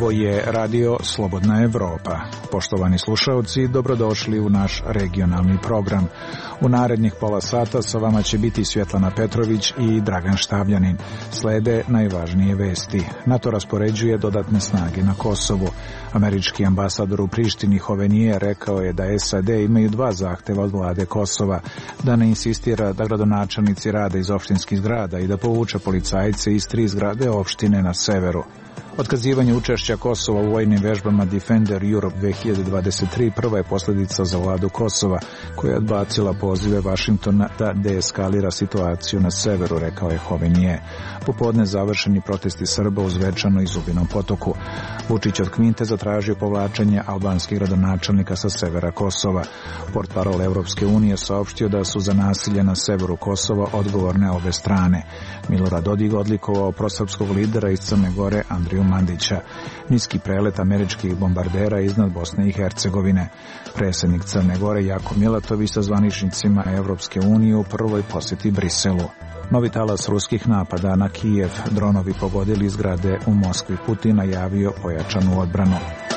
Ovo je radio Slobodna Evropa. Poštovani slušaoci, dobrodošli u naš regionalni program. U narednih pola sata sa vama će biti Svjetlana Petrović i Dragan Štavljanin. Slede najvažnije vesti. NATO raspoređuje dodatne snage na Kosovu. Američki ambasador u Prištini Hovenier rekao je da SAD imaju dva zahteva od vlade Kosova, da ne insistira da gradonačelnici rade iz opštinskih zgrada i da povuče policajce iz 3 zgrade opštine na severu. Otkazivanje učešća Kosova u vojnim vežbama Defender Europe 2023 prva je posljedica za vladu Kosova, koja je odbacila pozive Vašingtona da deeskalira situaciju na severu, rekao je Hovenier. Popodne završeni protesti Srba u Zvečanu i Zubinom Potoku. Vučić od Kvinte zatražio povlačenje albanskih gradonačelnika sa severa Kosova. Portparol Evropske unije saopštio da su za nasilje na severu Kosova odgovorne obe strane. Milorad Dodik odlikovao prosrpskog lidera iz Crne Gore Andriju Mandića. Niski prelet američkih bombardera iznad Bosne i Hercegovine. Predsjednik Crne Gore Jako Milatović sa zvaničnicima Evropske unije u prvoj posjeti Briselu. Novi talas ruskih napada na Kijev, dronovi pogodili zgrade u Moskvi. Putin najavio pojačanu odbranu.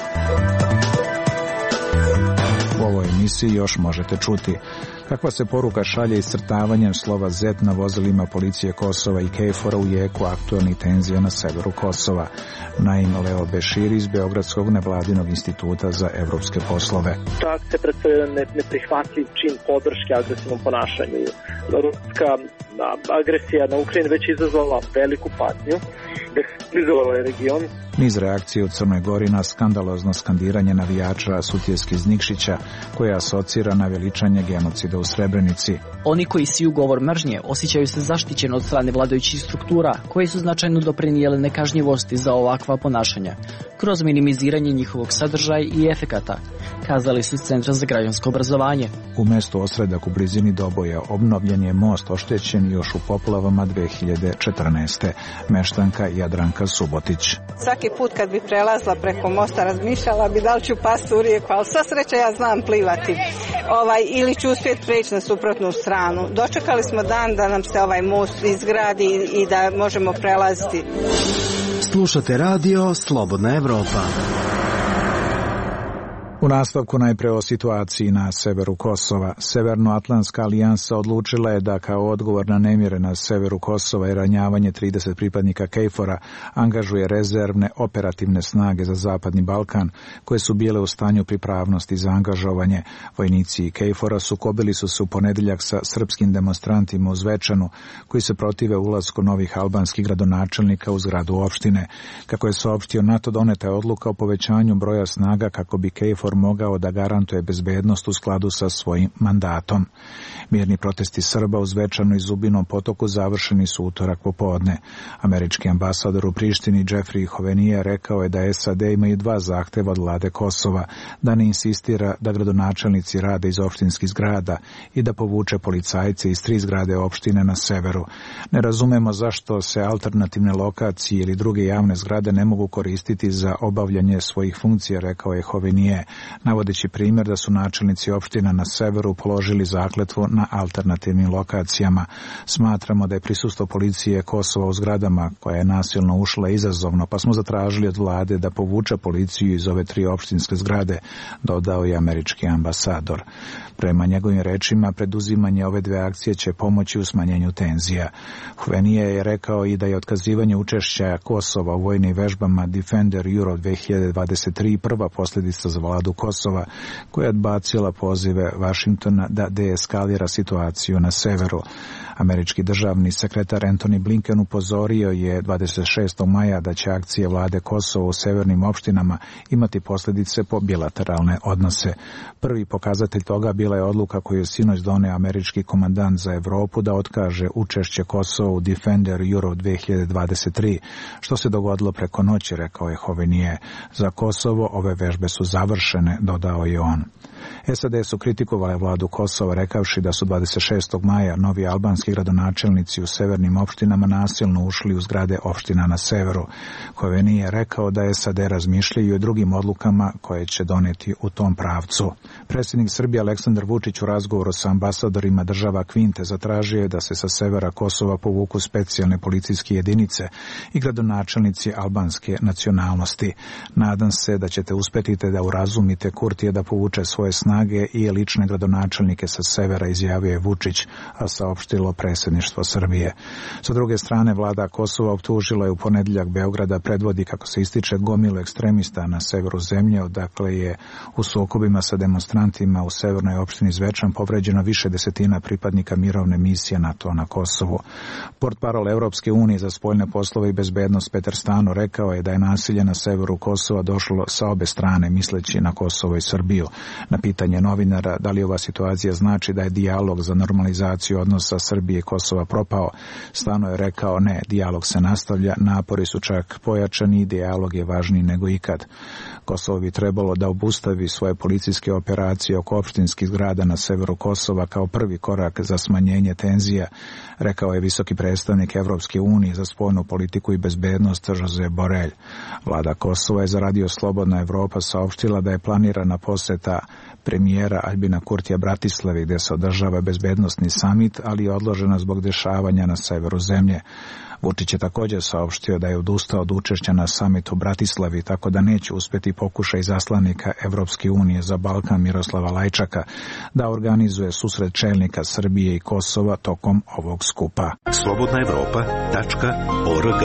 U ovoj emisiji još možete čuti kakva se poruka šalje iscrtavanjem slova Z na vozilima policije Kosova i KFOR-a u jeku aktualnih tenzija na severu Kosova. Naim Leo Bešir iz Beogradskog nevladinog instituta za evropske poslove. Ta se predstavlja neprihvatljiv čin podrške agresivnom ponašanju. Ruska agresija na Ukrajinu već izazvala veliku patnju, destabilizovala je region. Niz reakcije u Crnoj Gori na skandalozno skandiranje navijača Sutjeske iz Nikšića, koja asocira na veličanje genocida u Srebrenici. Oni koji siju govor mržnje osjećaju se zaštićeno od strane vladajućih struktura, koje su značajno doprinijele nekažnjivosti za ovakva ponašanja, kroz minimiziranje njihovog sadržaja i efekata, kazali su iz Centra za građansko obrazovanje. U mestu Osredak u blizini Doboja obnovljen je most oštećen još u poplavama 2014. Meštanka Jadranka Subotić. Svaki put kad bi prelazila preko mosta razmišljala bi da li ću pasti u rijeku, ali sva sreća ja znam plivati. Ili ću uspjeti preći na suprotnu stranu. Dočekali smo dan da nam se ovaj most izgradi i da možemo prelaziti. Slušate radio Slobodna Evropa. U nastavku najpre o situaciji na severu Kosova. Severnoatlantska alijansa odlučila je da kao odgovor na nemire na severu Kosova i ranjavanje 30 pripadnika KFOR-a angažuje rezervne operativne snage za Zapadni Balkan, koje su bile u stanju pripravnosti za angažovanje. Vojnici KFOR-a sukobili su se u ponedjeljak sa srpskim demonstrantima u Zvečanu, koji se protive ulasku novih albanskih gradonačelnika u zgradu opštine. Kako je saopštio NATO, doneta je odluka o povećanju broja snaga kako bi KFOR mogao da garantuje bezbednost u skladu sa svojim mandatom. Mirni protesti Srba u Zvečanu i Zubinom Potoku završeni su utorak popodne. Američki ambasador u Prištini Jeffrey Hovenier rekao je da SAD imaju dva zahteva od vlade Kosova, da ne insistira da gradonačelnici rade iz opštinskih zgrada i da povuče policajce iz 3 zgrade opštine na severu. Ne razumemo zašto se alternativne lokacije ili druge javne zgrade ne mogu koristiti za obavljanje svojih funkcija, rekao je Hovenier, navodeći primjer da su načelnici opština na severu položili zakletvu na alternativnim lokacijama. Smatramo da je prisustvo policije Kosova u zgradama, koja je nasilno ušla, izazovno, pa smo zatražili od vlade da povuče policiju iz ove 3 opštinske zgrade, dodao je američki ambasador. Prema njegovim rečima, preduzimanje ove 2 akcije će pomoći u smanjenju tenzija. Hovenier je rekao i da je otkazivanje učešća Kosova u vojnim vežbama Defender Europe 2023 prva posljedica za vladu Kosova, koja je odbacila pozive Vašingtona da deeskalira situaciju na severu. Američki državni sekretar Antony Blinken upozorio je 26. maja da će akcije vlade Kosova u severnim opštinama imati posljedice po bilateralne odnose. Prvi pokazatelj toga bila je odluka koju je sinoć doneo američki komandant za Evropu da otkaže učešće Kosova u Defender Europe 2023, što se dogodilo preko noći, rekao je Hovenier. Za Kosovo ove vežbe su završene, dodao je on. SAD su kritikovale vladu Kosova rekavši da su 26. maja novi albanski gradonačelnici u severnim opštinama nasilno ušli u zgrade opština na severu. Hoveni je rekao da SAD razmišljaju o drugim odlukama koje će doneti u tom pravcu. Predsjednik Srbije Aleksandar Vučić u razgovoru sa ambasadorima država Kvinte zatražio je da se sa severa Kosova povuku specijalne policijske jedinice i gradonačelnici albanske nacionalnosti. Nadam se da ćete uspjeti da urazumite Kurtija da povuče svoje snage i lične gradonačelnike sa severa, izjavio je Vučić, a saopštilo predsjedništvo Srbije. Sa druge strane, vlada Kosova optužila je u ponedjeljak Beograda predvodi, kako se ističe, gomilu ekstremista na severu zemlje, odakle je u sukobima sa demonstrantima u severnoj opštini Zvečan povređeno više desetina pripadnika mirovne misije NATO na Kosovu. Portparol Evropske unije za spoljne poslove i bezbednost Petar Stano rekao je da je nasilje na severu Kosova došlo sa obe strane, misleći na Kosovo i Srbiju. Na pitanje novinara da li ova situacija znači da je dijalog za normalizaciju odnosa Srbije i Kosova propao, Stano je rekao ne, dijalog se nastavlja, napori su čak pojačani i dijalog je važniji nego ikad. Kosovo bi trebalo da obustavi svoje policijske operacije oko opštinskih zgrada na severu Kosova kao prvi korak za smanjenje tenzija, rekao je visoki predstavnik Evropske unije za spoljnu politiku i bezbednost Josep Borrell. Vlada Kosova je za Radio Slobodna Evropa saopštila da je planirana poseta premijera Aljbina Kurtija Bratislavi, gde se održava bezbednosni samit, ali je odložena zbog dešavanja na severu zemlje. Vučić je također saopštio da je odustao od učešća na samitu u Bratislavi, tako da neće uspjeti pokušaj izaslanika Evropske unije za Balkan Miroslava Lajčaka da organizuje susret čelnika Srbije i Kosova tokom ovog skupa. slobodnaevropa.org.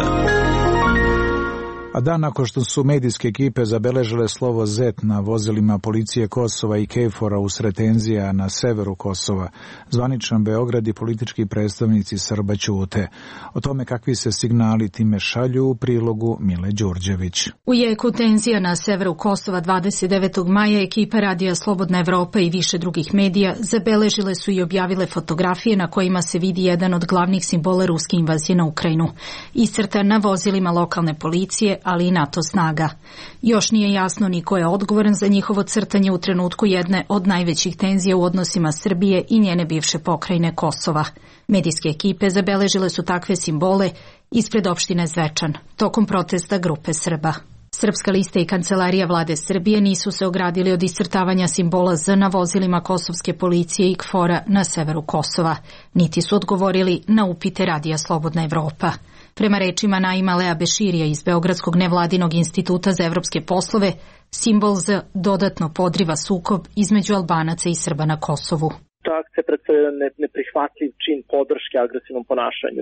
A dan nakon što su medijske ekipe zabeležile slovo Z na vozilima policije Kosova i KFOR-a usred tenzija na severu Kosova, zvaničan Beograd i politički predstavnici Srba ćute. O tome kakvi se signali time šalju u prilogu Mile Đurđević. U jeku tenzija na severu Kosova 29. maja ekipa Radija Slobodna Evropa i više drugih medija zabeležile su i objavile fotografije na kojima se vidi jedan od glavnih simbola ruske invazije na Ukrajinu, iscrtan na vozilima lokalne policije, ali i NATO snaga. Još nije jasno ni ko je odgovoran za njihovo crtanje u trenutku jedne od najvećih tenzija u odnosima Srbije i njene bivše pokrajine Kosova. Medijske ekipe zabeležile su takve simbole ispred opštine Zvečan, tokom protesta grupe Srba. Srpska lista i kancelarija vlade Srbije nisu se ogradili od iscrtavanja simbola Z na vozilima kosovske policije i KFOR-a na severu Kosova, niti su odgovorili na upite Radija Slobodna Evropa. Prema rečima Naima Lea Beširija iz Beogradskog nevladinog instituta za evropske poslove, simbol Z dodatno podriva sukob između Albanaca i Srba na Kosovu. Ta akcija predstavlja neprihvatljiv čin podrške agresivnom ponašanju.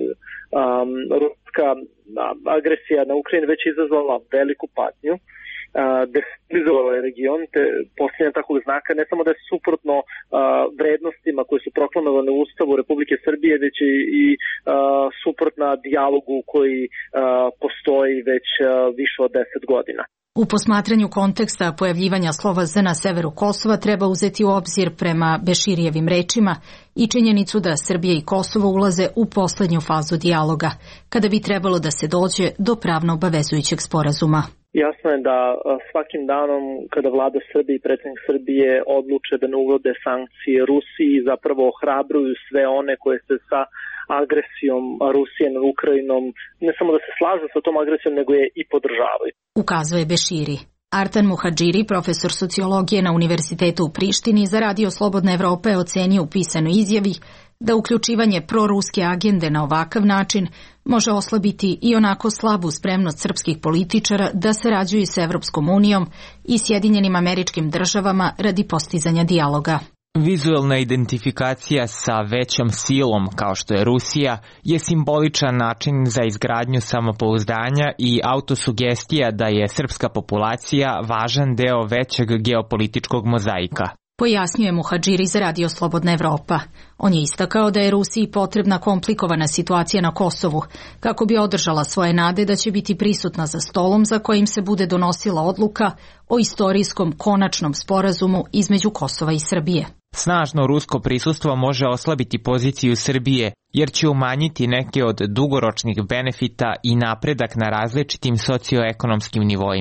Ruska agresija na Ukrajinu već izazvala veliku patnju, destabilizovala je region, te posljednja takvog znaka ne samo da je suprotno vrednostima koje su proklamovane u Ustavu Republike Srbije, već i suprotna dijalogu koji postoji već više od 10 godina. U posmatranju konteksta pojavljivanja slova Z na severu Kosova treba uzeti u obzir prema Beširijevim rečima i činjenicu da Srbija i Kosovo ulaze u poslednju fazu dijaloga, kada bi trebalo da se dođe do pravno obavezujućeg sporazuma. Jasno je da svakim danom kada vlada Srbije i predsjednik Srbije odluče da ne uvode sankcije Rusiji, zapravo ohrabruju sve one koje se sa agresijom Rusije nad Ukrajinom ne samo da se slažu sa tom agresijom, nego je i podržavaju. Ukazuje Beširi. Artan Muhadžiri, profesor sociologije na Univerzitetu u Prištini, za Radio Slobodna Evropa je ocenio u pisanoj izjavi da uključivanje proruske agende na ovakav način može oslabiti i onako slabu spremnost srpskih političara da sarađuju s Evropskom unijom i Sjedinjenim Američkim Državama radi postizanja dijaloga. Vizualna identifikacija sa većom silom, kao što je Rusija, je simboličan način za izgradnju samopouzdanja i autosugestija da je srpska populacija važan deo većeg geopolitičkog mozaika. Pojasnjuje Muhadžiri za Radio Slobodna Evropa. On je istakao da je Rusiji potrebna komplikovana situacija na Kosovu, kako bi održala svoje nade da će biti prisutna za stolom za kojim se bude donosila odluka o istorijskom konačnom sporazumu između Kosova i Srbije. Snažno rusko prisustvo može oslabiti poziciju Srbije, jer će umanjiti neke od dugoročnih benefita i napredak na različitim socioekonomskim nivoima.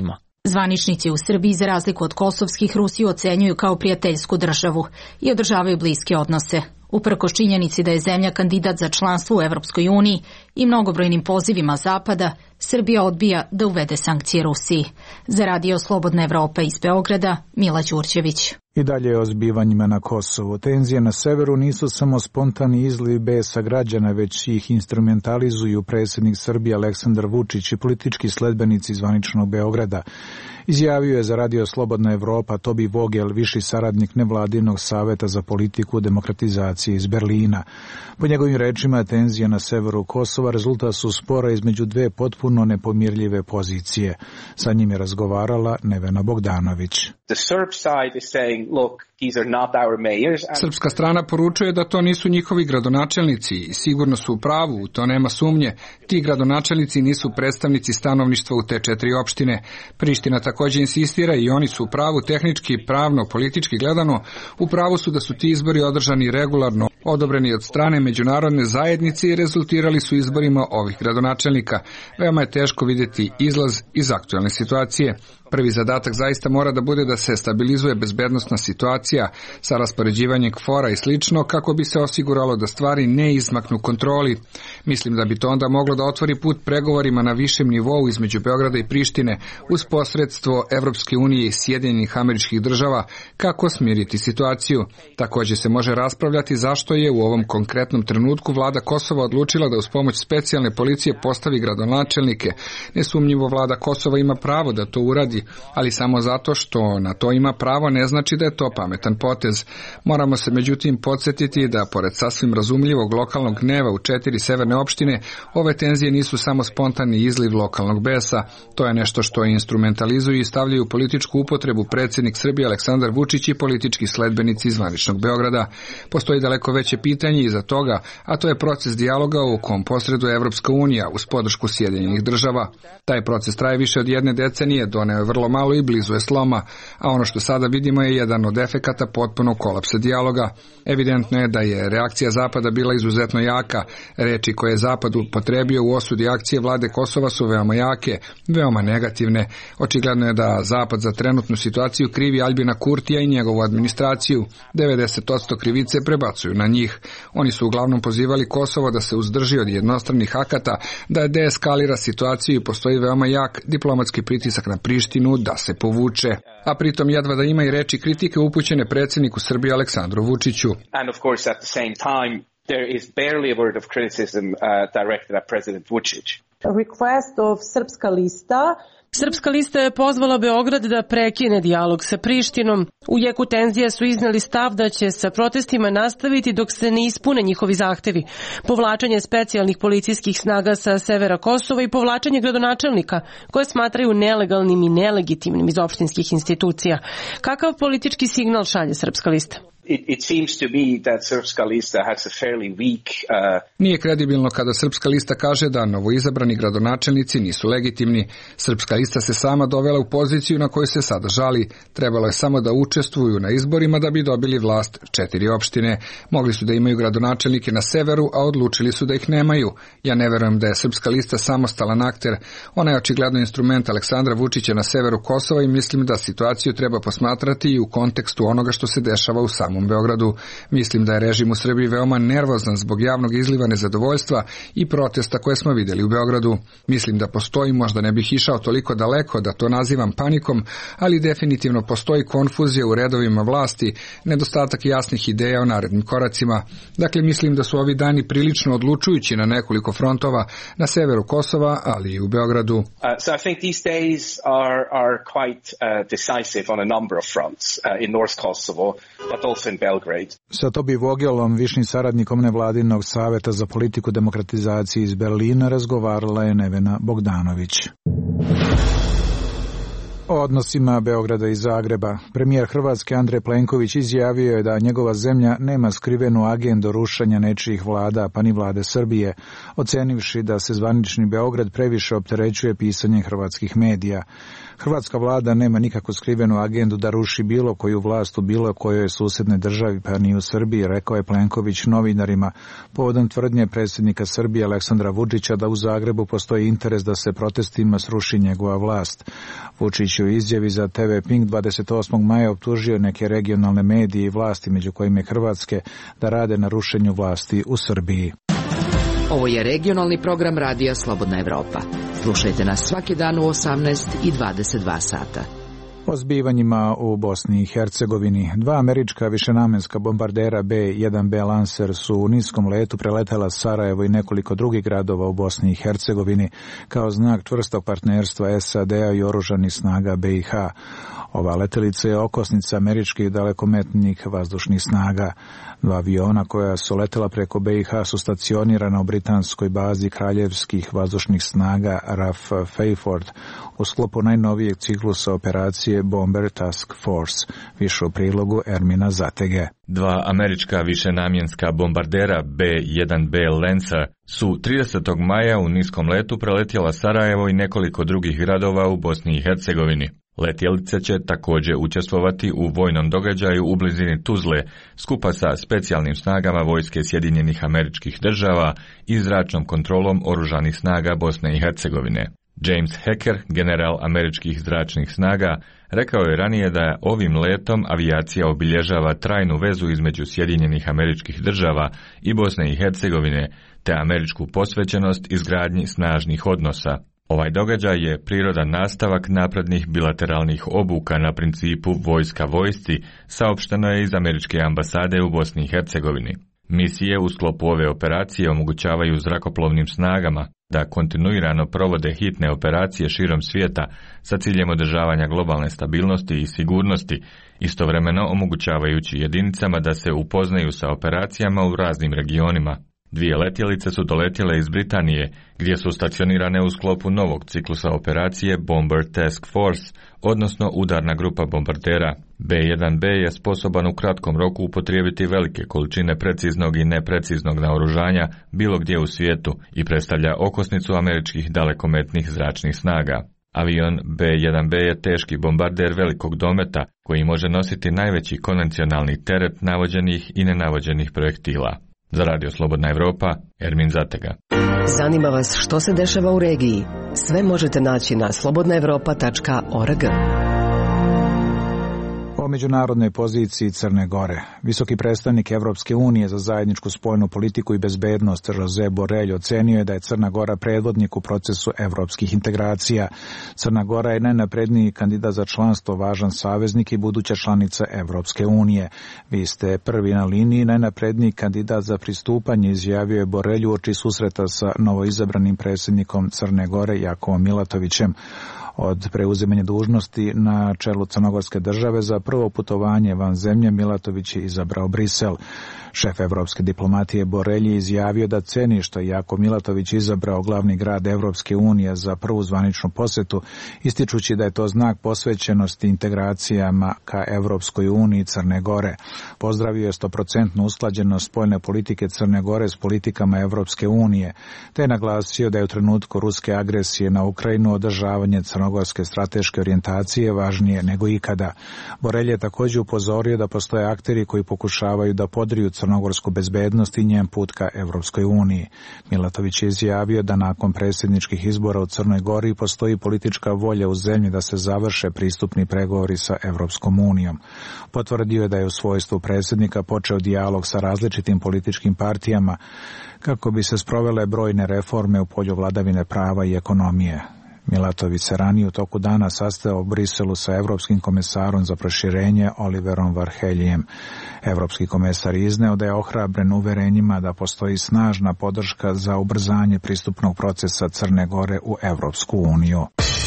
Zvaničnici u Srbiji, za razliku od kosovskih, Rusiju ocenjuju kao prijateljsku državu i održavaju bliske odnose. Uprkos činjenici da je zemlja kandidat za članstvo u Evropskoj uniji i mnogobrojnim pozivima Zapada, Srbija odbija da uvede sankcije Rusiji. Za Radio Slobodna Evropa iz Beograda, Mila Đurđević. I dalje o zbivanjima na Kosovu. Tenzije na severu nisu samo spontani izliv besa građana, već ih instrumentalizuju predsjednik Srbije Aleksandar Vučić i politički sledbenici zvaničnog Beograda. Izjavio je za Radio Slobodna Evropa Tobi Vogel, viši saradnik nevladinog saveta za politiku demokratizacije iz Berlina. Po njegovim rečima, tenzije na severu Kosova rezultat su spora između dve potpuno nepomirljive pozicije. Sa njim je razgovarala Nevena Bogdanović. Srpska strana poručuje da to nisu njihovi gradonačelnici i sigurno su u pravu, to nema sumnje. Ti gradonačelnici nisu predstavnici stanovništva u te 4 opštine. Priština također insistira i oni su u pravu tehnički, pravno, politički gledano. U pravu su da su ti izbori održani regularno, odobreni od strane međunarodne zajednice i rezultirali su izborima ovih gradonačelnika. Veoma je teško vidjeti izlaz iz aktualne situacije. Prvi zadatak zaista mora da bude da se stabilizuje bezbednosna situacija sa raspoređivanjem KFOR-a i slično kako bi se osiguralo da stvari ne izmaknu kontroli. Mislim da bi to onda moglo da otvori put pregovorima na višem nivou između Beograda i Prištine uz posredstvo Evropske unije i Sjedinjenih Američkih Država kako smiriti situaciju. Također se može raspravljati zašto je u ovom konkretnom trenutku vlada Kosova odlučila da uz pomoć specijalne policije postavi gradonačelnike. Nesumnjivo vlada Kosova ima pravo da to uradi, ali samo zato što na to ima pravo ne znači da je to pametan potez. Moramo se međutim podsjetiti da pored sasvim razumljivog lokalnog gneva u 4 severne opštine, ove tenzije nisu samo spontani izliv lokalnog besa. To je nešto što instrumentalizuju i stavljaju u političku upotrebu predsjednik Srbije Aleksandar Vučić i politički sledbenici zvaničnog Beograda. Postoji daleko veće pitanje iza toga, a to je proces dijaloga u kom posreduje Evropska unija uz podršku Sjedinjenih Država. Taj proces traje više od 1 decenije, doneo je vrlo malo i blizu je sloma, a ono što sada vidimo je jedan od efekata potpunog kolapsa dijaloga. Evidentno je da je reakcija Zapada bila izuzetno jaka. Reči koje je Zapad upotrebio u osudi akcije vlade Kosova su veoma jake, veoma negativne. Očigledno je da Zapad za trenutnu situaciju krivi Aljbina Kurtija i njegovu administraciju. 90% krivice prebacuju na njih. Oni su uglavnom pozivali Kosovo da se uzdrži od jednostranih akata, da deeskalira situaciju i postoji veoma jak diplomatski pritisak na Prištinu da se povuče, a pritom jedva da ima i reči kritike upućene predsjedniku Srbije Aleksandru Vučiću. And of course at the same time there is barely a word of criticism directed at President Vučić. A request of Srpska lista. Srpska lista je pozvala Beograd da prekine dijalog sa Prištinom. U jeku tenzija su izneli stav da će sa protestima nastaviti dok se ne ispune njihovi zahtevi. Povlačenje specijalnih policijskih snaga sa severa Kosova i povlačenje gradonačelnika, koje smatraju nelegalnim i nelegitimnim iz opštinskih institucija. Kakav politički signal šalje Srpska lista? It seems to me that Srpska lista has a fairly weak Nije kredibilno kada Srpska lista kaže da novoizabrani gradonačelnici nisu legitimni. Srpska lista se sama dovela u poziciju na kojoj se sada žali. Trebalo je samo da učestvuju na izborima da bi dobili vlast 4 opštine. Mogli su da imaju gradonačelnike na severu, a odlučili su da ih nemaju. Ja ne verujem da je Srpska lista samostalan akter. Ona je očigledno instrument Aleksandra Vučića na severu Kosova i mislim da situaciju treba posmatrati i u kontekstu onoga što se dešava u samom Beogradu. Mislim da je režim u Srbiji veoma nervozan zbog javnog izliva nezadovoljstva i protesta koje smo vidjeli u Beogradu. Mislim da postoji, možda ne bih išao toliko daleko da to nazivam panikom, ali definitivno postoji konfuzija u redovima vlasti, nedostatak jasnih ideja o narednim koracima. Dakle, mislim da su ovi dani prilično odlučujući na nekoliko frontova na severu Kosova, ali i u Beogradu. So I think these days are quite decisive on a number of fronts in North Kosovo, but also in Belgrade. Sa Tobi Vogelom, višim saradnikom nevladinog saveta za politiku demokratizacije iz Berlina, razgovarala je Nevena Bogdanović. O odnosima Beograda i Zagreba. Premijer Hrvatske Andrej Plenković izjavio je da njegova zemlja nema skrivenu agendu rušenja nečijih vlada, pa ni vlade Srbije, ocenivši da se zvanični Beograd previše opterećuje pisanjem hrvatskih medija. Hrvatska vlada nema nikakvu skrivenu agendu da ruši bilo koju vlast u bilo kojoj susjednoj državi, pa ni u Srbiji, rekao je Plenković novinarima povodom tvrdnje predsjednika Srbije Aleksandra Vučića da u Zagrebu postoji interes da se protestima sruši njegova vlast. Vučić u izjavi za TV Pink 28. maja optužio neke regionalne medije i vlasti, među kojima je Hrvatske, da rade na rušenju vlasti u Srbiji. Ovo je regionalni program Radija Slobodna Evropa. Slušajte nas svaki dan u 18 i 22 sata. O zbivanjima u Bosni i Hercegovini. 2 američka višenamenska bombardera B-1B Lancer su u niskom letu preletela Sarajevo i nekoliko drugih gradova u Bosni i Hercegovini kao znak čvrstog partnerstva SAD-a i oružanih snaga BiH. Ova letelica je okosnica američkih dalekometnih vazdušnih snaga. 2 aviona koja su letela preko BiH su stacionirana u britanskoj bazi kraljevskih vazdušnih snaga RAF Fairford u sklopu najnovijeg ciklusa operacije Bomber Task Force. Više u prilogu Ermina Zatege. 2 američka višenamjenska bombardera B-1B Lancer su 30. maja u niskom letu preletjela Sarajevo i nekoliko drugih gradova u Bosni i Hercegovini. Letjelice će također učestvovati u vojnom događaju u blizini Tuzle skupa sa specijalnim snagama vojske Sjedinjenih Američkih Država i zračnom kontrolom oružanih snaga Bosne i Hercegovine. James Hacker, general američkih zračnih snaga, rekao je ranije da ovim letom avijacija obilježava trajnu vezu između Sjedinjenih Američkih Država i Bosne i Hercegovine, te američku posvećenost izgradnji snažnih odnosa. Ovaj događaj je prirodan nastavak naprednih bilateralnih obuka na principu vojska vojsci, saopšteno je iz američke ambasade u Bosni i Hercegovini. Misije u sklopu ove operacije omogućavaju zrakoplovnim snagama da kontinuirano provode hitne operacije širom svijeta sa ciljem održavanja globalne stabilnosti i sigurnosti, istovremeno omogućavajući jedinicama da se upoznaju sa operacijama u raznim regionima. 2 letjelice su doletjele iz Britanije, gdje su stacionirane u sklopu novog ciklusa operacije Bomber Task Force, odnosno udarna grupa bombardera. B-1B je sposoban u kratkom roku upotrijebiti velike količine preciznog i nepreciznog naoružanja bilo gdje u svijetu i predstavlja okosnicu američkih dalekometnih zračnih snaga. Avion B-1B je teški bombarder velikog dometa koji može nositi najveći konvencionalni teret navođenih i nenavođenih projektila. Za Radio Slobodna Evropa, Ermin Zatega. Zanima vas što se dešava u regiji? Sve možete naći na slobodnaevropa.org. O međunarodnoj poziciji Crne Gore. Visoki predstavnik Evropske unije za zajedničku spoljnu politiku i bezbednost Josep Borrell ocenio je da je Crna Gora predvodnik u procesu evropskih integracija. Crna Gora je najnapredniji kandidat za članstvo, važan saveznik i buduća članica Evropske unije. Vi ste prvi na liniji, najnapredniji kandidat za pristupanje, izjavio je Borrell uoči susreta sa novoizabranim predsjednikom Crne Gore Jakovom Milatovićem. Od preuzimanja dužnosti na čelu Crnogorske države za prvo putovanje van zemlje Milatović je izabrao Brisel. Šef evropske diplomatije Borrell je izjavio da ceni što je Jakov Milatović izabrao glavni grad Evropske unije za prvu zvaničnu posjetu, ističući da je to znak posvećenosti integracijama ka Evropskoj uniji Crne Gore. Pozdravio je 100% usklađenost spoljne politike Crne Gore s politikama Evropske unije, te je naglasio da je u trenutku ruske agresije na Ukrajinu održavanje crnogorske strateške orijentacije važnije nego ikada. Borrell je također upozorio da postoje akteri koji pokušavaju da podriju crnogorsku bezbednost i njen put ka Evropskoj uniji. Milatović je izjavio da nakon predsjedničkih izbora u Crnoj Gori postoji politička volja u zemlji da se završe pristupni pregovori sa Evropskom unijom. Potvrdio je da je u svojstvu predsjednika počeo dijalog sa različitim političkim partijama kako bi se sprovele brojne reforme u polju vladavine prava i ekonomije. Milatović se ranije u toku dana sastao u Briselu sa Evropskim komesarom za proširenje Oliverom Varheljem. Evropski komesar izneo da je ohrabren uverenjima da postoji snažna podrška za ubrzanje pristupnog procesa Crne Gore u Evropsku uniju.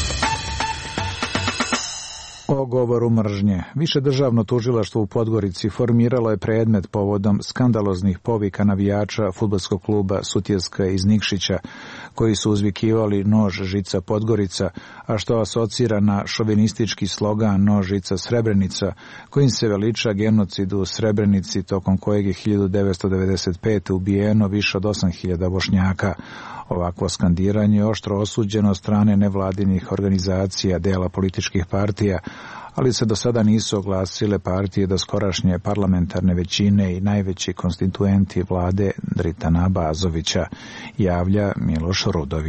O govoru mržnje. Više državno tužilaštvo u Podgorici formiralo je predmet povodom skandaloznih povika navijača fudbalskog kluba Sutjeska iz Nikšića, koji su uzvikivali nož žica Podgorica, a što asocira na šovinistički slogan nož žica Srebrenica, kojim se veliča genocid u Srebrenici, tokom kojeg je 1995. ubijeno više od 8.000 Bošnjaka. Ovakvo skandiranje je oštro osuđeno od strane nevladinih organizacija, dela političkih partija, ali se do sada nisu oglasile partije doskorašnje parlamentarne većine i najveći konstituenti vlade Dritana Bazovića, javlja Miloš Rudović.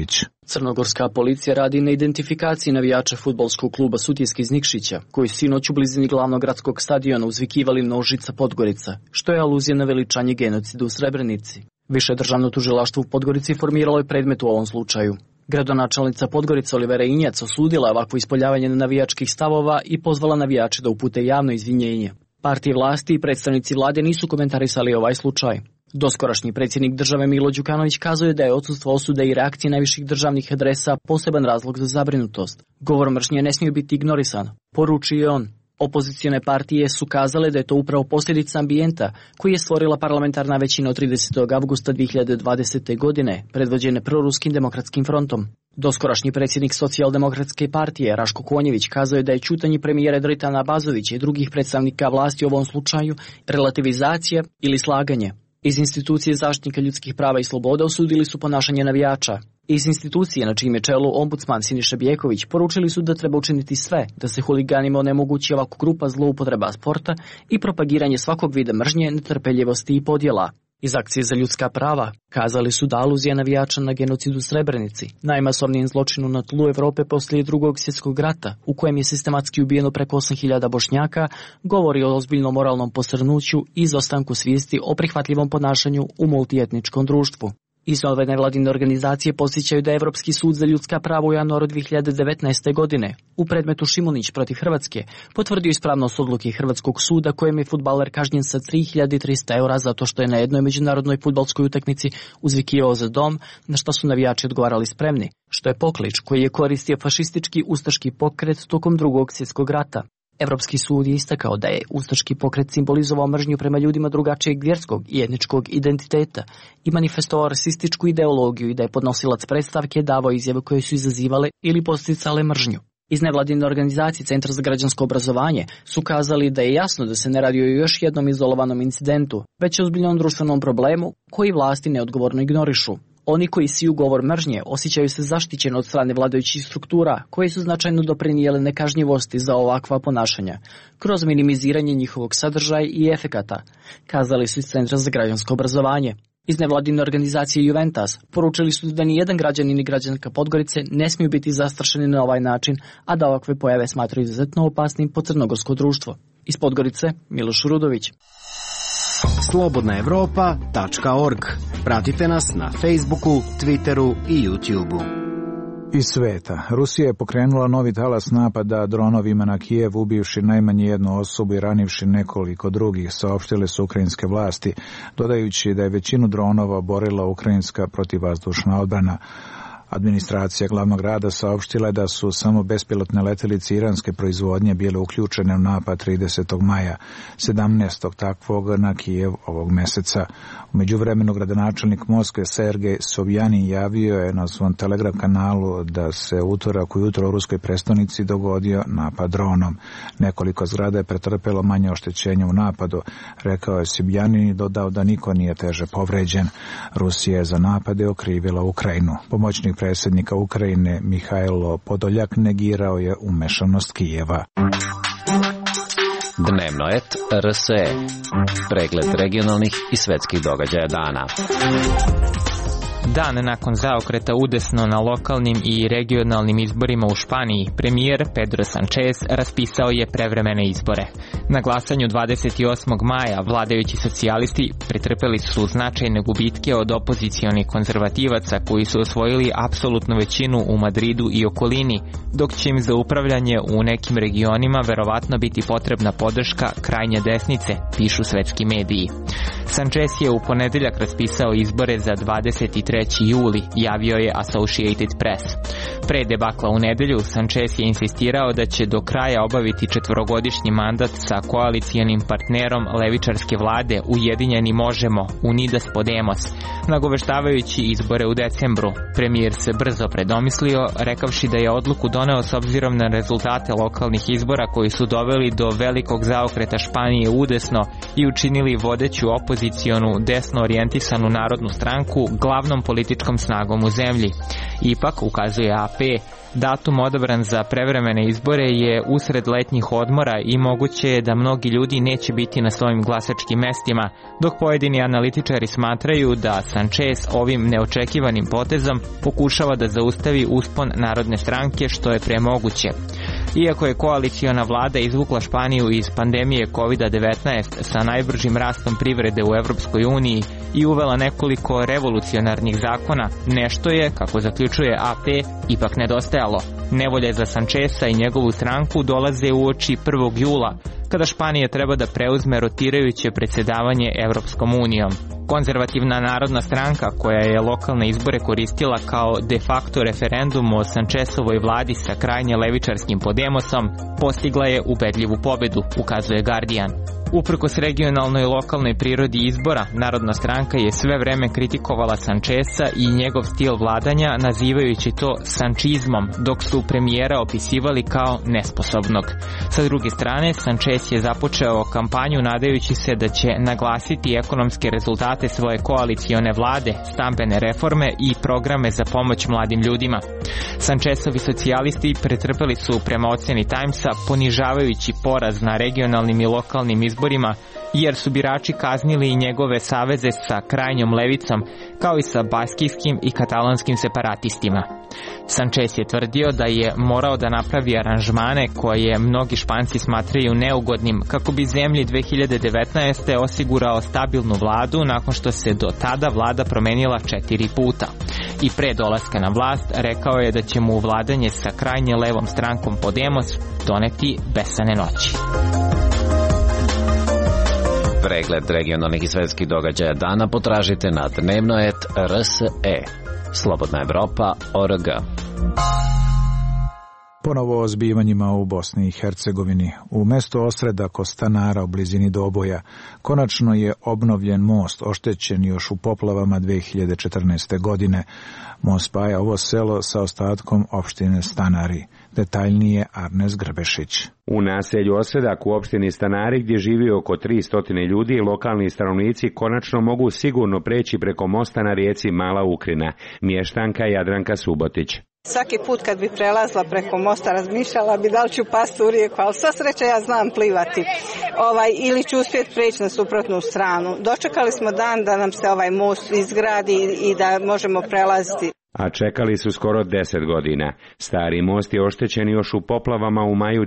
Crnogorska policija radi na identifikaciji navijača fudbalskog kluba Sutjeski iz Nikšića, koji su sinoć u blizini glavnog gradskog stadiona uzvikivali Nožica Podgorica, što je aluzija na veličanje genocida u Srebrenici. Više državno tužilaštvo u Podgorici formiralo je predmet u ovom slučaju. Gradonačelnica Podgorica Olivera Injac osudila ovakvo ispoljavanje navijačkih stavova i pozvala navijače da upute javno izvinjenje. Partije vlasti i predstavnici vlade nisu komentarisali ovaj slučaj. Doskorašnji predsjednik države Milo Đukanović kazuje da je odsustvo osude i reakcije najviših državnih adresa poseban razlog za zabrinutost. Govor mržnje ne smije biti ignorisan, poručio je on. Opozicione partije su kazale da je to upravo posljedica ambijenta koji je stvorila parlamentarna većina od 30. avgusta 2020. godine, predvođene proruskim demokratskim frontom. Doskorašnji predsjednik socijaldemokratske partije Raško Konjević kazao je da je ćutanje premijera Dritana Bazovića i drugih predstavnika vlasti u ovom slučaju relativizacija ili slaganje. Iz institucije zaštitnika ljudskih prava i sloboda osudili su ponašanje navijača. Iz institucije na čijem je čelu ombudsman Siniša Bjeković poručili su da treba učiniti sve da se huliganima onemogući ovakva grupa zloupotreba sporta i propagiranje svakog vida mržnje, netrpeljivosti i podjela. Iz akcije za ljudska prava kazali su da aluzija navijača na genocidu u Srebrenici, najmasovnijem zločinu na tlu Evrope poslije Drugog svjetskog rata, u kojem je sistematski ubijeno preko 8.000 Bošnjaka, govori o ozbiljnom moralnom posrnuću i izostanku svijesti o prihvatljivom ponašanju u multietničkom društvu. Iz ove nevladine organizacije podsjećaju da je Evropski sud za ljudska prava u januaru 2019. godine u predmetu Šimunić protiv Hrvatske potvrdio ispravnost odluke Hrvatskog suda kojem je fudbaler kažnjen sa 3.300 eura zato što je na jednoj međunarodnoj fudbalskoj utakmici uzvikivao za dom, na što su navijači odgovarali spremni, što je poklič koji je koristio fašistički ustaški pokret tokom Drugog svjetskog rata. Evropski sud je istakao da je ustaški pokret simbolizovao mržnju prema ljudima drugačijeg vjerskog i etničkog identiteta i manifestovao rasističku ideologiju i da je podnosilac predstavke davao izjave koje su izazivale ili podsticale mržnju. Iz nevladine organizacije Centra za građansko obrazovanje su kazali da je jasno da se ne radi o još jednom izolovanom incidentu, već o ozbiljnom društvenom problemu koji vlasti neodgovorno ignorišu. Oni koji siju govor mržnje osjećaju se zaštićeno od strane vladajućih struktura koji su značajno doprinijele nekažnjivosti za ovakva ponašanja, kroz minimiziranje njihovog sadržaja i efekata, kazali su iz Centra za građansko obrazovanje. Iz nevladine organizacije Juventus poručili su da ni jedan građanin i građanka Podgorice ne smiju biti zastrašeni na ovaj način, a da ovakve pojave smatraju izuzetno opasnim po crnogorsko društvo. Iz Podgorice, Miloš Rudović. slobodnaevropa.org. Pratite nas na Facebooku, Twitteru i YouTubeu. Iz sveta. Rusija je pokrenula novi talas napada dronovima na Kijev, ubivši najmanje jednu osobu i ranivši nekoliko drugih, saopštile su ukrajinske vlasti, dodajući da je većinu dronova oborila ukrajinska protivvazdušna odbrana. Administracija glavnog grada saopštila je da su samo bespilotne letelice iranske proizvodnje bile uključene u napad 30. maja, 17. takvog na Kijev ovog meseca. U međuvremenu gradonačelnik Moskve Sergej Sobjanin javio je na svom Telegram kanalu da se utorak ujutro u ruskoj prestonici dogodio napad dronom. Nekoliko zgrada je pretrpelo manje oštećenja u napadu, rekao je Sobjanin i dodao da niko nije teže povređen. Rusija je za napade okrivila Ukrajinu. Pomoćnik predsjednika Ukrajine Mihajlo Podoljak negirao je umešanost Kijeva. Dnevnoet RSE. Pregled regionalnih i svetskih događaja dana. Dan nakon zaokreta udesno na lokalnim i regionalnim izborima u Španiji, premijer Pedro Sánchez raspisao je prevremene izbore. Na glasanju 28. maja vladajući socijalisti pretrpeli su značajne gubitke od opozicionih konzervativaca koji su osvojili apsolutnu većinu u Madridu i okolini, dok će im za upravljanje u nekim regionima verovatno biti potrebna podrška krajnje desnice, pišu svetski mediji. Sánchez je u ponedeljak raspisao izbore za 23. juli, javio je Associated Press. Pre debakla u nedelju, Sánchez je insistirao da će do kraja obaviti 4-godišnji mandat sa koalicijonim partnerom levičarske vlade Ujedinjeni možemo, Unidas Podemos, nagoveštavajući izbore u decembru. Premijer se brzo predomislio, rekavši da je odluku doneo s obzirom na rezultate lokalnih izbora koji su doveli do velikog zaokreta Španije udesno i učinili vodeću opozicionu desno orijentisanu narodnu stranku glavnom političkom snagom u zemlji. Ipak, ukazuje AP, AP, datum odabran za prevremene izbore je usred letnjih odmora i moguće je da mnogi ljudi neće biti na svojim glasačkim mestima, dok pojedini analitičari smatraju da Sanchez ovim neočekivanim potezom pokušava da zaustavi uspon Narodne stranke, što je premoguće. Iako je koaliciona vlada izvukla Španiju iz pandemije COVID-19 sa najbržim rastom privrede u Evropskoj uniji i uvela nekoliko revolucionarnih zakona, nešto je, kako zaključuje AP, ipak nedostajalo. Nevolje za Sancheza i njegovu stranku dolaze u oči 1. jula, kada Španija treba da preuzme rotirajuće predsjedavanje Evropskom unijom. Konzervativna narodna stranka, koja je lokalne izbore koristila kao de facto referendum o Sanchezovoj vladi sa krajnje levičarskim Podemosom, postigla je ubedljivu pobedu, ukazuje Guardian. Uprkos regionalnoj i lokalnoj prirodi izbora, Narodna stranka je sve vreme kritikovala Sancheza i njegov stil vladanja, nazivajući to sančizmom, dok su premijera opisivali kao nesposobnog. Sa druge strane, Sanchez je započeo kampanju nadajući se da će naglasiti ekonomske rezultate svoje koalicione vlade, stambene reforme i programe za pomoć mladim ljudima. Sanchezovi socijalisti pretrpeli su, prema oceni Timesa, ponižavajući poraz na regionalnim i lokalnim izborima, jer su birači kaznili i njegove saveze sa krajnjom levicom, kao i sa baskijskim i katalonskim separatistima. Sanchez je tvrdio da je morao da napravi aranžmane koje mnogi Španci smatraju neugodnim kako bi zemlji 2019. osigurao stabilnu vladu nakon što se do tada vlada promenila 4 puta. I pre dolaska na vlast rekao je da će mu vladanje sa krajnje levom strankom Podemos doneti besane noći. Pregled regionalnih i svetskih događaja dana potražite na dnevnoet.rse. Slobodna Evropa.org. Ponovo o zbivanjima u Bosni i Hercegovini. U mestu Osreda kod Stanara u blizini Doboja konačno je obnovljen most oštećen još u poplavama 2014. godine. Most spaja ovo selo sa ostatkom opštine Stanari. Detaljnije Arnes Grbešić. U naselju Osredak u opštini Stanari, gdje živi oko 300 ljudi, lokalni stanovnici konačno mogu sigurno preći preko mosta na rijeci Mala Ukrina. Mještanka Jadranka Subotić. Svaki put kad bi prelazila preko mosta razmišljala bi da li ću pasti u rijeku, ali sva sreća ja znam plivati. Ili ću uspjeti preći na suprotnu stranu. Dočekali smo dan da nam se ovaj most izgradi i da možemo prelaziti. A čekali su skoro 10 godina. Stari most je oštećen još u poplavama u maju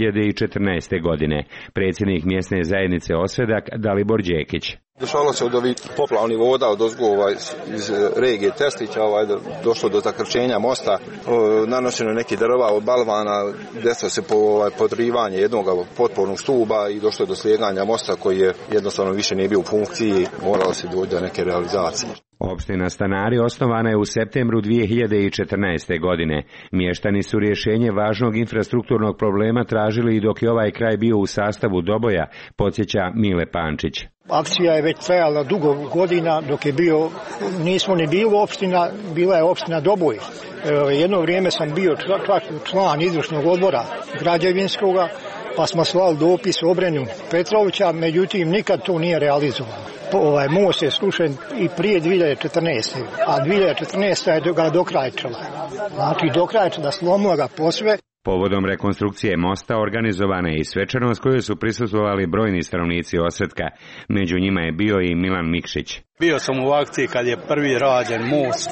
2014. godine. Predsjednik mjesne zajednice Osredak Dalibor Đekić. Dešavalo se od ovih poplavnih voda od ozgo iz regije Testića, došlo do zakrčenja mosta, nanošeno neki drva od balvana, desilo se podrivanje jednog potpornog stuba i došlo do slijeganja mosta koji je jednostavno više nije bio u funkciji, moralo se doći do neke realizacije. Opština Stanari osnovana je u septembru 2014. godine. Mještani su rješenje važnog infrastrukturnog problema tražili i dok je ovaj kraj bio u sastavu Doboja, podsjeća Mile Pančić. Akcija je već trajala dugo godina, dok je nismo ni bili opština, bila je opština Doboj. Jedno vrijeme sam bio član izvršnog odbora građevinskoga, pa smo slali dopis Obrenu Petrovića, međutim nikad to nije realizovano. Most je slušen i prije 2014. A 2014. je ga dokrajčala. Znači dokrajčala, slomila ga posve. Povodom rekonstrukcije mosta organizovana je i svečanost koju su prisustvovali brojni stanovnici Osredka. Među njima je bio i Milan Mikšić. Bio sam u akciji kad je prvi rađen most,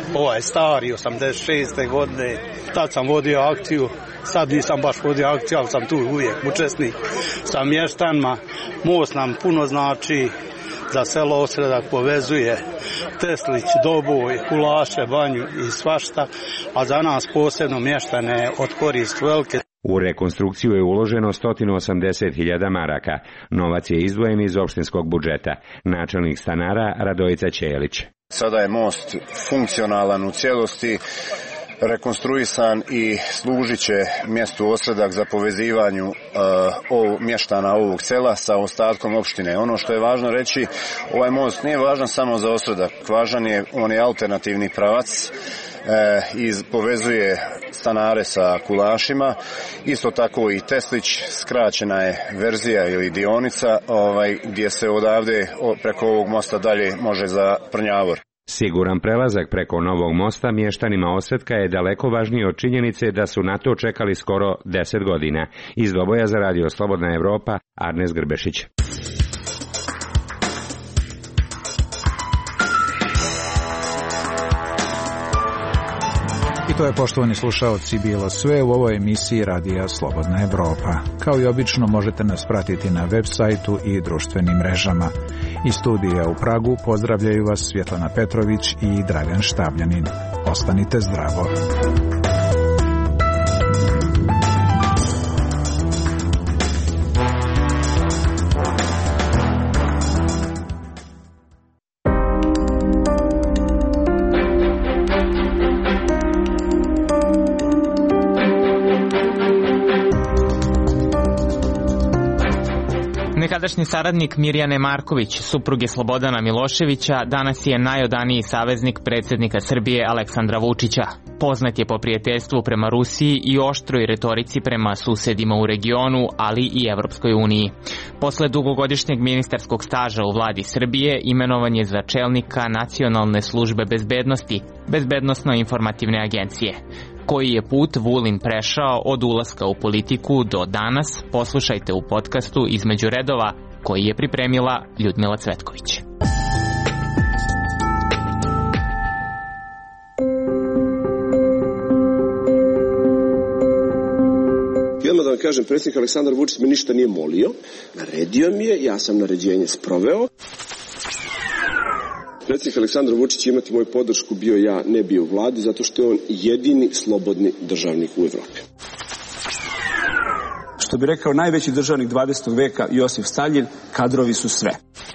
stari 86. godine. Tad sam vodio akciju, sad nisam baš vodio akciju, ali sam tu uvijek učesnik sa mještanima. Most nam puno znači, za selo Osredak povezuje Teslić, Doboj, Kulaše, Banju i svašta, a za nas posebno mještane od korist velike. U rekonstrukciju je uloženo 180.000 maraka. Novac je izdvojen iz opštinskog budžeta. Načelnik Stanara Radojica Ćelić. Sada je most funkcionalan u cijelosti, rekonstruisan i služit će mjestu Osredak za povezivanju mještana ovog sela sa ostatkom opštine. Ono što je važno reći, ovaj most nije važan samo za Osredak, on je alternativni pravac i povezuje Stanare sa Kulašima, isto tako i Teslić, skraćena je verzija ili dionica gdje se odavde preko ovog mosta dalje može za Prnjavor. Siguran prelazak preko novog mosta mještanima Osvetka je daleko važniji od činjenice da su na to čekali skoro 10 godina. Iz Doboja za Radio Slobodna Evropa, Arnes Grbešić. I to je, poštovani slušaoci, bilo sve u ovoj emisiji Radija Slobodna Evropa. Kao i obično možete nas pratiti na web sajtu i društvenim mrežama. Iz studija u Pragu pozdravljaju vas Svjetlana Petrović i Dragan Štabljanin. Ostanite zdravo. Nekadašnji saradnik Mirjane Marković, supruge Slobodana Miloševića, danas je najodaniji saveznik predsjednika Srbije Aleksandra Vučića. Poznat je po prijateljstvu prema Rusiji i oštroj retorici prema susedima u regionu, ali i Evropskoj uniji. Posle dugogodišnjeg ministarskog staža u vladi Srbije, imenovan je za čelnika Nacionalne službe bezbednosti, Bezbednosno-informativne agencije. Koji je put Vulin prešao od ulaska u politiku do danas, poslušajte u podcastu Između redova, koji je pripremila Ljudmila Cvetković. I odmah da vam kažem, predsjednik Aleksandar Vučić me ništa nije molio, naredio mi je, ja sam naređenje sproveo. Predsjednik Aleksandar Vučić će imati moju podršku, bio ja, ne bio u vladi, zato što je on jedini slobodni državnik u Evropi. Što bi rekao najveći državnik 20. veka Josif Staljin, kadrovi su sve.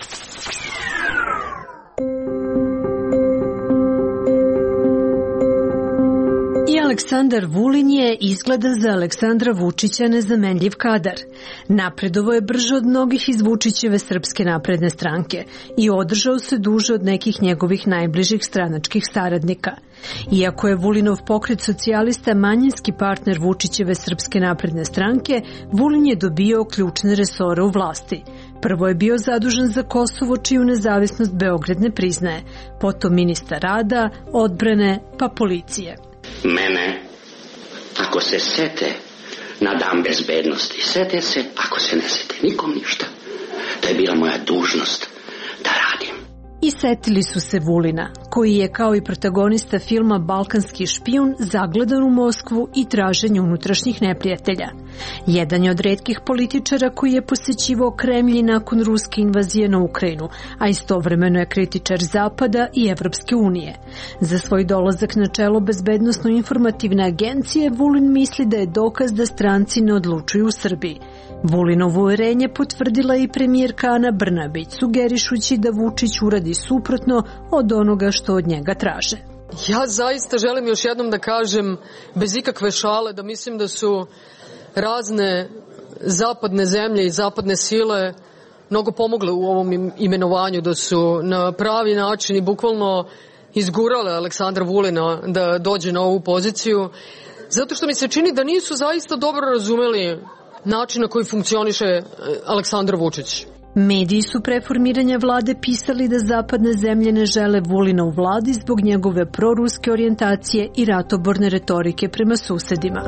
Aleksandar Vulin je izgleda za Aleksandra Vučića nezamenljiv kadar. Napredovo je brže od mnogih iz Vučićeve Srpske napredne stranke i održao se duže od nekih njegovih najbližih stranačkih saradnika. Iako je Vulinov pokret socijalista manjinski partner Vučićeve Srpske napredne stranke, Vulin je dobio ključne resore u vlasti. Prvo je bio zadužen za Kosovo, čiju nezavisnost Beograd ne priznaje, potom ministar rada, odbrane, pa policije. Mene, ako se sete na dan bezbednosti, sete se, ako se ne sete, nikom ništa. To je bila moja dužnost da radim. I setili su se Vulina, koji je kao i protagonista filma Balkanski špijun zagledan u Moskvu i traženju unutrašnjih neprijatelja. Jedan je od retkih političara koji je posećivao Kremlj nakon ruske invazije na Ukrajinu, a istovremeno je kritičar Zapada i Evropske unije. Za svoj dolazak na čelo Bezbednosno-informativne agencije Vulin misli da je dokaz da stranci ne odlučuju u Srbiji. Vulinovo uverenje potvrdila i premijerka Ana Brnabić, sugerišući da Vučić uradi suprotno od onoga što od njega traže. Ja zaista želim još jednom da kažem, bez ikakve šale, da mislim da su razne zapadne zemlje i zapadne sile mnogo pomogle u ovom imenovanju, da su na pravi način i bukvalno izgurale Aleksandra Vulina da dođe na ovu poziciju, zato što mi se čini da nisu zaista dobro razumeli način na koji funkcioniše Aleksandar Vučić. Mediji su pre formiranja vlade pisali da zapadne zemlje ne žele Vulina u vladi zbog njegove proruske orijentacije i ratoborne retorike prema susedima.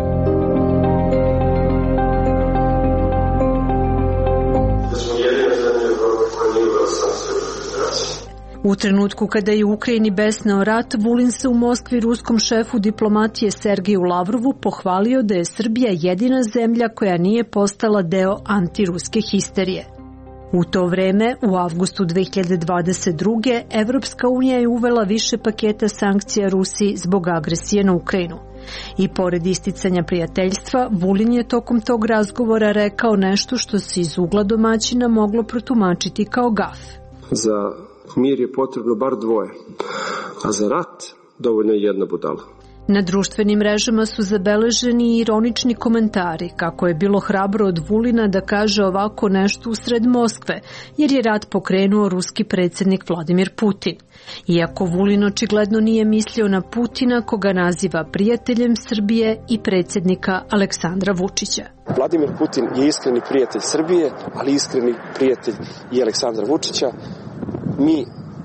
U trenutku kada je u Ukrajini besneo rat, Vulin se u Moskvi ruskom šefu diplomatije Sergeju Lavrovu pohvalio da je Srbija jedina zemlja koja nije postala deo antiruske histerije. U to vreme, u avgustu 2022. Evropska unija je uvela više paketa sankcija Rusiji zbog agresije na Ukrajinu. I pored isticanja prijateljstva, Vulin je tokom tog razgovora rekao nešto što se iz ugla domaćina moglo protumačiti kao gaf. Za mir je potrebno bar dvoje, a za rat dovoljno je jedna budala. Na društvenim mrežama su zabeleženi ironični komentari kako je bilo hrabro od Vulina da kaže ovako nešto usred Moskve, jer je rat pokrenuo ruski predsjednik Vladimir Putin. Iako Vulin očigledno nije mislio na Putina, koga naziva prijateljem Srbije i predsjednika Aleksandra Vučića. Vladimir Putin je iskreni prijatelj Srbije, ali iskreni prijatelj i Aleksandra Vučića. Mi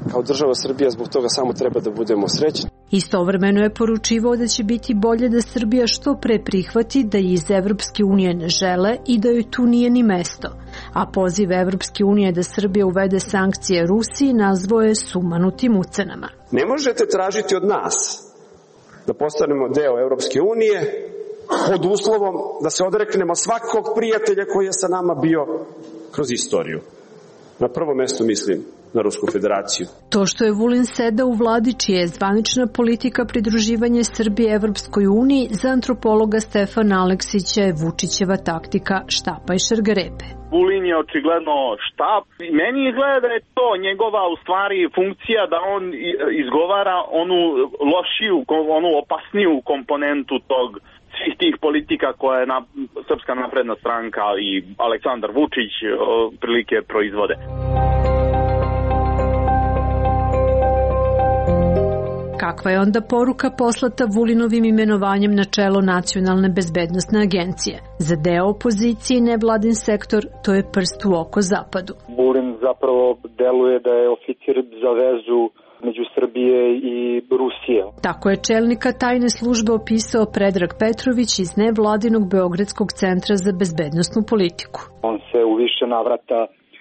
kao država Srbija zbog toga samo treba da budemo srećni. Istovremeno je poručivao da će biti bolje da Srbija što pre prihvati da iz Evropske unije ne žele i da joj tu nije ni mesto. A poziv Evropske unije da Srbija uvede sankcije Rusiji nazvao je sumanutim ucenama. Ne možete tražiti od nas da postanemo deo Evropske unije pod uslovom da se odreknemo svakog prijatelja koji je sa nama bio kroz istoriju. Na prvo mesto mislim na Rusku federaciju. To što je Vulin sedao u vladi čija je zvanična politika pridruživanje Srbije Evropskoj uniji, za antropologa Stefana Aleksića je Vučićeva taktika štapa i šargarepe. Vulin je očigledno štap. Meni izgleda da je to njegova u stvari funkcija da on izgovara onu lošiju, onu opasniju komponentu tog svih tih politika koje je Srpska napredna stranka i Aleksandar Vučić prilike proizvode. Kakva je onda poruka poslata Vulinovim imenovanjem na čelo Nacionalne bezbednosne agencije? Za deo opozicije i nevladin sektor to je prst u oko Zapadu. Vulin zapravo deluje da je oficir za vezu među Srbije i Rusije. Tako je čelnika tajne službe opisao Predrag Petrović iz nevladinog Beogradskog centra za bezbednosnu politiku. On se u više navrata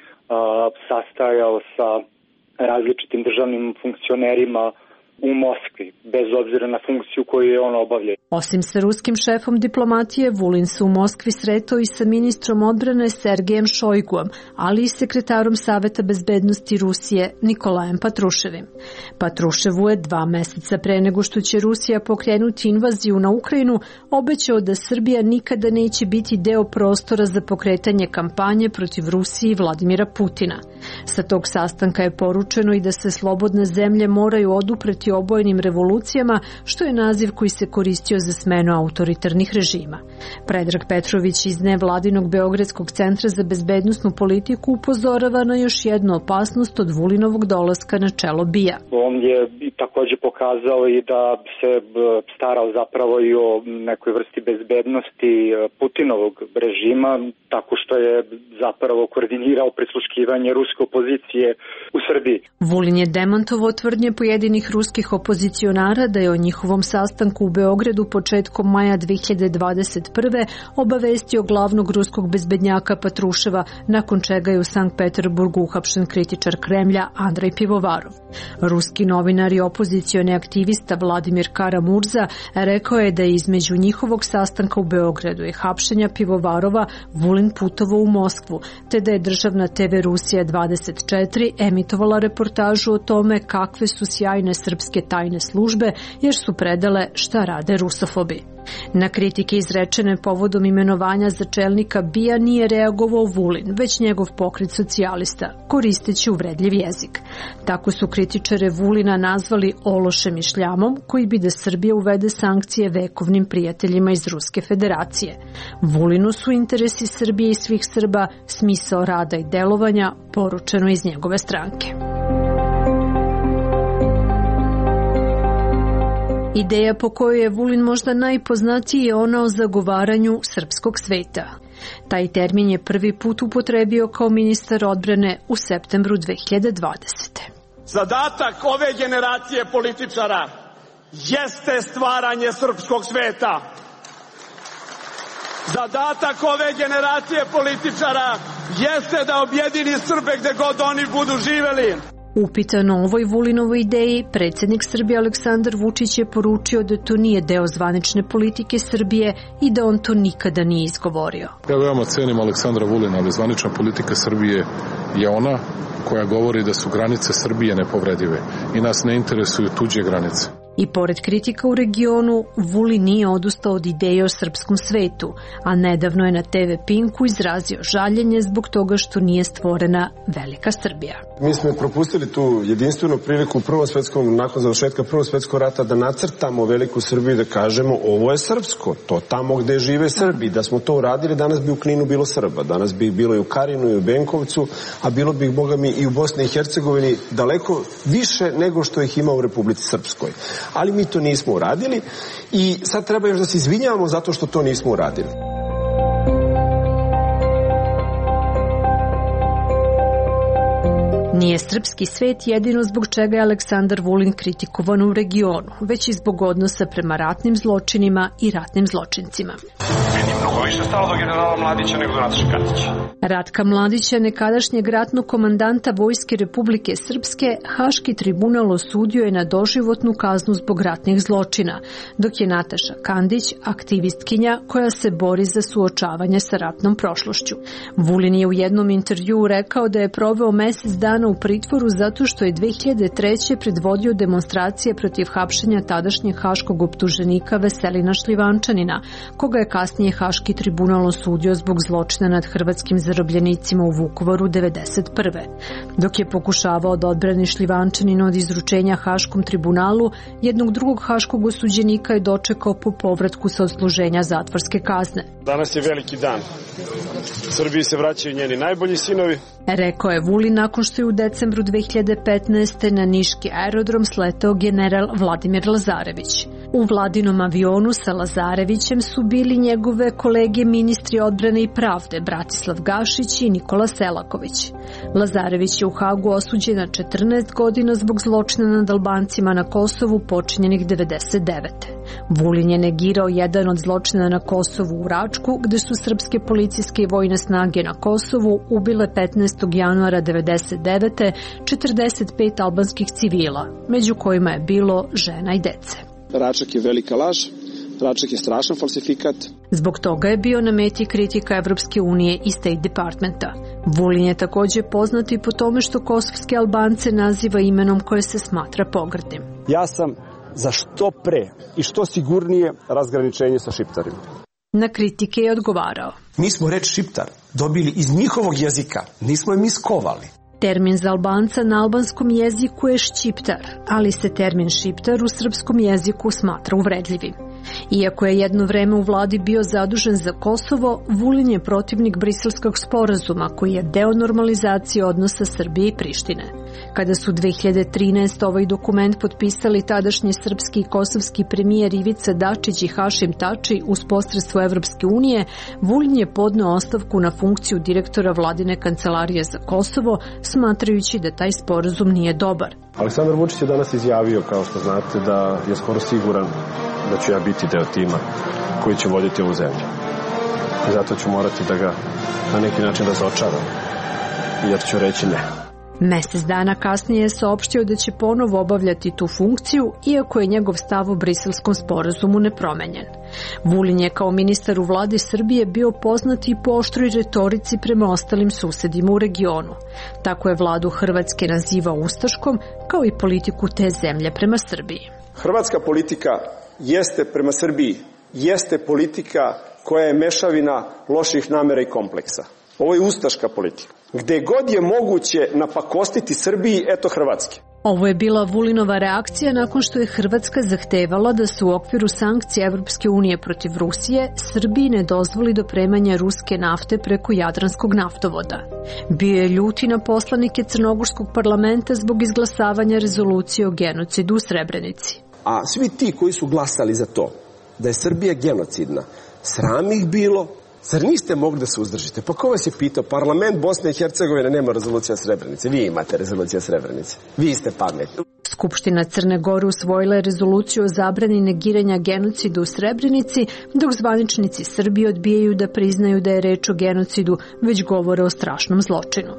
sastajao sa različitim državnim funkcionerima u Moskvi, bez obzira na funkciju koju je on obavljao. Osim sa ruskim šefom diplomatije, Vulin se u Moskvi sretao i sa ministrom odbrane Sergejem Šojguom, ali i sekretarom Saveta bezbednosti Rusije Nikolajem Patruševim. Patruševu je 2 meseca pre nego što će Rusija pokrenuti invaziju na Ukrajinu obećao da Srbija nikada neće biti deo prostora za pokretanje kampanje protiv Rusije i Vladimira Putina. Sa tog sastanka je poručeno i da se slobodne zemlje moraju odupreti obojenim revolucijama, što je naziv koji se koristio za smenu autoritarnih režima. Predrag Petrović iz nevladinog Beogradskog centra za bezbednosnu politiku upozorava na još jednu opasnost od Vulinovog dolaska na čelo BIA. On je takođe pokazao i da se starao zapravo i o nekoj vrsti bezbednosti Putinovog režima, tako što je zapravo koordinirao prisluškivanje ruske opozicije u Srbiji. Vulin je demantovao tvrdnje pojedinih ruskih opozicionara da je o njihovom sastanku u Beogradu početkom maja 2021. obavestio glavnog ruskog bezbednjaka Patruševa, nakon čega je u Sankt Peterburgu uhapšen kritičar Kremlja Andrej Pivovarov. Ruski novinar i opozicioni aktivista Vladimir Kara-Murza rekao je da je između njihovog sastanka u Beogradu i hapšenja Pivovarova Vulin putovao u Moskvu, te da je državna TV Rusija 24 emitovala reportažu o tome kakve su sjajne srpske tajne službe jer su predale šta rade rusofobi. Na kritike izrečene povodom imenovanja za čelnika BIA nije reagovao Vulin, već njegov pokret socijalista, koristeći uvredljiv jezik. Tako su kritičare Vulina nazvali ološem i šljamom, koji bi da Srbija uvede sankcije vekovnim prijateljima iz Ruske federacije. Vulinu su interesi Srbije i svih Srba smisao rada i delovanja, poručeno iz njegove stranke. Ideja po kojoj je Vulin možda najpoznatiji je ona o zagovaranju srpskog sveta. Taj termin je prvi put upotrebio kao ministar odbrane u septembru 2020. Zadatak ove generacije političara jeste stvaranje srpskog sveta. Zadatak ove generacije političara jeste da objedini Srbe gde god oni budu živeli. Upitan o ovoj Vulinovoj ideji, predsjednik Srbije Aleksandar Vučić je poručio da to nije deo zvanične politike Srbije i da on to nikada nije izgovorio. Ja veoma cenim Aleksandra Vulina, ali zvanična politika Srbije je ona koja govori da su granice Srbije nepovredive i nas ne interesuju tuđe granice. I pored kritika u regionu, Vulin nije odustao od ideje o srpskom svetu, a nedavno je na TV Pinku izrazio žaljenje zbog toga što nije stvorena velika Srbija. Mi smo propustili tu jedinstvenu priliku nakon završetka Prvog svjetskog rata da nacrtamo veliku Srbiju i da kažemo ovo je srpsko, to tamo gde žive Srbi. Da smo to uradili, danas bi u Kninu bilo Srba, danas bi bilo i u Karinu i u Benkovcu, a bilo bi boga mi i u Bosni i Hercegovini daleko više nego što ih ima u Republici Srpskoj. Ali mi to nismo uradili i sad treba još da se izvinjavamo zato što to nismo uradili. Nije srpski svet jedino zbog čega je Aleksandar Vulin kritikovan u regionu, već i zbog odnosa prema ratnim zločinima i ratnim zločincima. Meni je mnogo više stalo do generala Mladića nego do Nataše Kandića. Ratka Mladića, nekadašnjeg ratnog komandanta Vojske Republike Srpske, Haški tribunal osudio je na doživotnu kaznu zbog ratnih zločina, dok je Nataša Kandić aktivistkinja koja se bori za suočavanje sa ratnom prošlošću. Vulin je u jednom intervjuu rekao da je proveo mesec dana u pritvoru zato što je 2003. predvodio demonstracije protiv hapšenja tadašnjeg haškog optuženika Veselina Šljivančanina, koga je kasnije Haški tribunal osudio zbog zločina nad hrvatskim zarobljenicima u Vukovaru 1991. Dok je pokušavao da odbrani Šljivančanina od izručenja Haškom tribunalu, jednog drugog haškog osuđenika je dočekao po povratku sa odsluženja zatvorske kazne. Danas je veliki dan. Srbiji se vraćaju njeni najbolji sinovi. Rekao je Vulin nakon što je u decembru 2015. na niški aerodrom sletao general Vladimir Lazarević. U vladinom avionu sa Lazarevićem su bili njegove kolege ministri odbrane i pravde Bratislav Gašić i Nikola Selaković. Lazarević je u Hagu osuđen na 14 godina zbog zločina nad Albancima na Kosovu počinjenih 1999. Vulin je negirao jedan od zločina na Kosovu u Račku, gde su srpske policijske i vojne snage na Kosovu ubile 15. januara 1999. 45 albanskih civila, među kojima je bilo žena i dece. Račak je velika laž, Račak je strašan falsifikat. Zbog toga je bio na meti kritika Evropske unije i State Departmenta. Vulin je također poznat i po tome što kosovske Albance naziva imenom koje se smatra pogrdnim. Ja sam za što pre i što sigurnije razgraničenje sa Šiptarima. Na kritike je odgovarao. Mi smo reč Šiptar dobili iz njihovog jezika, nismo je mi skovali. Termin za Albanca na albanskom jeziku je šćiptar, ali se termin šiptar u srpskom jeziku smatra uvredljivim. Iako je jedno vreme u vladi bio zadužen za Kosovo, Vulin je protivnik Briselskog sporazuma koji je deo normalizacije odnosa Srbije i Prištine. Kada su 2013. ovaj dokument potpisali tadašnji srpski i kosovski premijer Ivica Dačić i Hašim Tači uz posredstvo Evropske unije, Vulin je podneo ostavku na funkciju direktora vladine kancelarije za Kosovo, smatrajući da taj sporazum nije dobar. Aleksandar Vučić je danas izjavio, kao što znate, da je skoro siguran da ću ja biti deo tima koji će voditi ovu zemlju. I zato ću morati da ga na neki način razočaram, jer ću reći ne. Mesec dana kasnije je saopštio da će ponovo obavljati tu funkciju, iako je njegov stav o Briselskom sporazumu nepromenjen. Vulin je kao ministar u vladi Srbije bio poznat i po oštroj retorici prema ostalim susedima u regionu. Tako je vladu Hrvatske nazivao ustaškom, kao i politiku te zemlje prema Srbiji. Hrvatska politika jeste prema Srbiji, jeste politika koja je mešavina loših namera i kompleksa. Ovo je ustaška politika. Gde god je moguće napakostiti Srbiji, eto Hrvatske. Ovo je bila Vulinova reakcija nakon što je Hrvatska zahtevala da se u okviru sankcija Evropske unije protiv Rusije Srbiji ne dozvoli dopremanje ruske nafte preko Jadranskog naftovoda. Bio je ljuti na poslanike Crnogorskog parlamenta zbog izglasavanja rezolucije o genocidu u Srebrenici. A svi ti koji su glasali za to, da je Srbija genocidna, sram ih bilo. Zar niste mogli da se uzdržite? Pa ko vas je pitao? Parlament Bosne i Hercegovine nema rezolucija Srebrenice. Vi imate rezolucija Srebrenice. Vi ste pametni. Skupština Crne Gore usvojila je rezoluciju o zabrani negiranja genocida u Srebrenici, dok zvaničnici Srbije odbijaju da priznaju da je reč o genocidu, već govore o strašnom zločinu.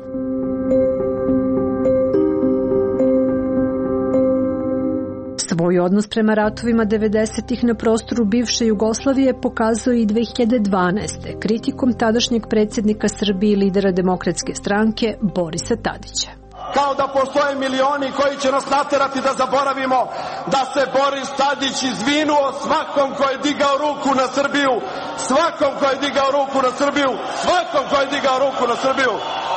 Svoj odnos prema ratovima 90-ih na prostoru bivše Jugoslavije pokazao i 2012. kritikom tadašnjeg predsjednika Srbije i lidera Demokratske stranke Borisa Tadića. Kao da postoje milioni koji će nas naterati da zaboravimo da se Boris Tadić izvinuo svakom ko je digao ruku na Srbiju, svakom ko je digao ruku na Srbiju, svakom ko je digao ruku na Srbiju.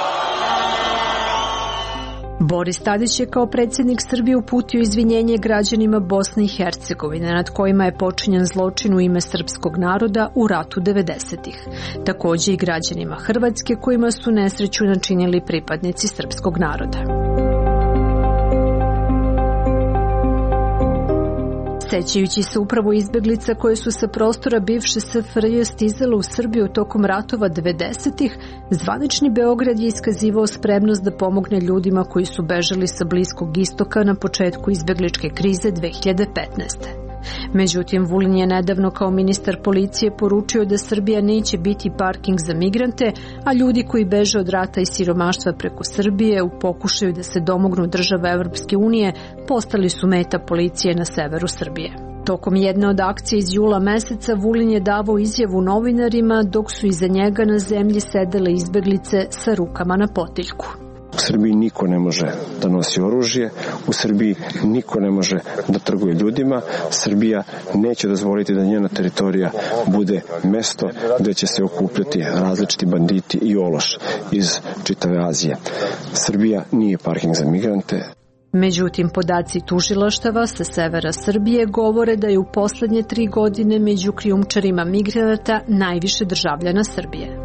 Boris Tadić je kao predsjednik Srbije uputio izvinjenje građanima Bosne i Hercegovine nad kojima je počinjen zločin u ime srpskog naroda u ratu 90-ih. Također i građanima Hrvatske kojima su nesreću načinili pripadnici srpskog naroda. Sećajući se upravo izbeglica koje su sa prostora bivše SFRJ stizale u Srbiju tokom ratova 90-ih, zvanični Beograd je iskazivao spremnost da pomogne ljudima koji su bežali sa Bliskog istoka na početku izbegličke krize 2015. Međutim, Vulin je nedavno kao ministar policije poručio da Srbija neće biti parking za migrante, a ljudi koji beže od rata i siromaštva preko Srbije u pokušaju da se domognu država Evropske unije postali su meta policije na severu Srbije. Tokom jedne od akcija iz jula meseca Vulin je davao izjavu novinarima dok su iza njega na zemlji sedele izbeglice sa rukama na potiljku. U Srbiji niko ne može da nosi oružje, u Srbiji niko ne može da trguje ljudima, Srbija neće dozvoliti da njena teritorija bude mesto gde će se okupljati različiti banditi i ološ iz čitave Azije. Srbija nije parking za migrante. Međutim, podaci tužilaštava sa severa Srbije govore da je u poslednje 3 godine među krijumčarima migranata najviše državljana Srbije.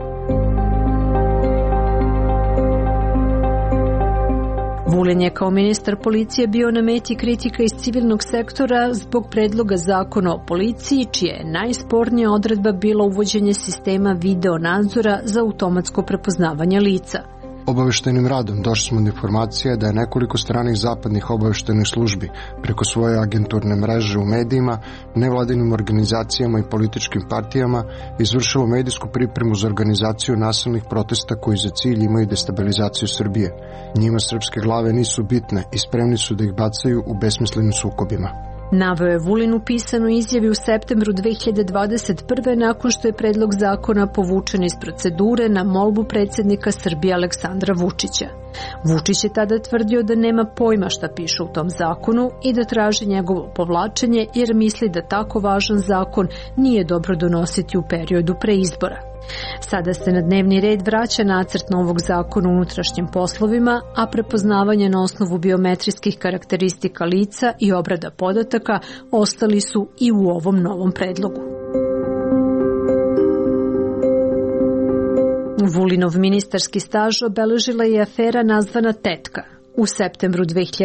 Vulin je kao ministar policije bio na meti kritika iz civilnog sektora zbog predloga zakona o policiji, čija je najspornija odredba bila uvođenje sistema video nadzora za automatsko prepoznavanje lica. Obaveštajnim radom došli smo do informacije da je nekoliko stranih zapadnih obaveštajnih službi preko svoje agenturne mreže u medijima, nevladinim organizacijama i političkim partijama izvršilo medijsku pripremu za organizaciju nasilnih protesta koji za cilj imaju destabilizaciju Srbije. Njima srpske glave nisu bitne i spremni su da ih bacaju u besmislenim sukobima. Naveo je Vulin u pisanoj izjavi u septembru 2021. nakon što je predlog zakona povučen iz procedure na molbu predsjednika Srbije Aleksandra Vučića. Vučić je tada tvrdio da nema pojma šta piše u tom zakonu i da traži njegovo povlačenje jer misli da tako važan zakon nije dobro donositi u periodu pre izbora. Sada se na dnevni red vraća nacrt novog zakona o unutrašnjim poslovima, a prepoznavanje na osnovu biometrijskih karakteristika lica i obrada podataka ostali su i u ovom novom predlogu. Vulinov ministarski staž obeležila je afera nazvana Tetka. U septembru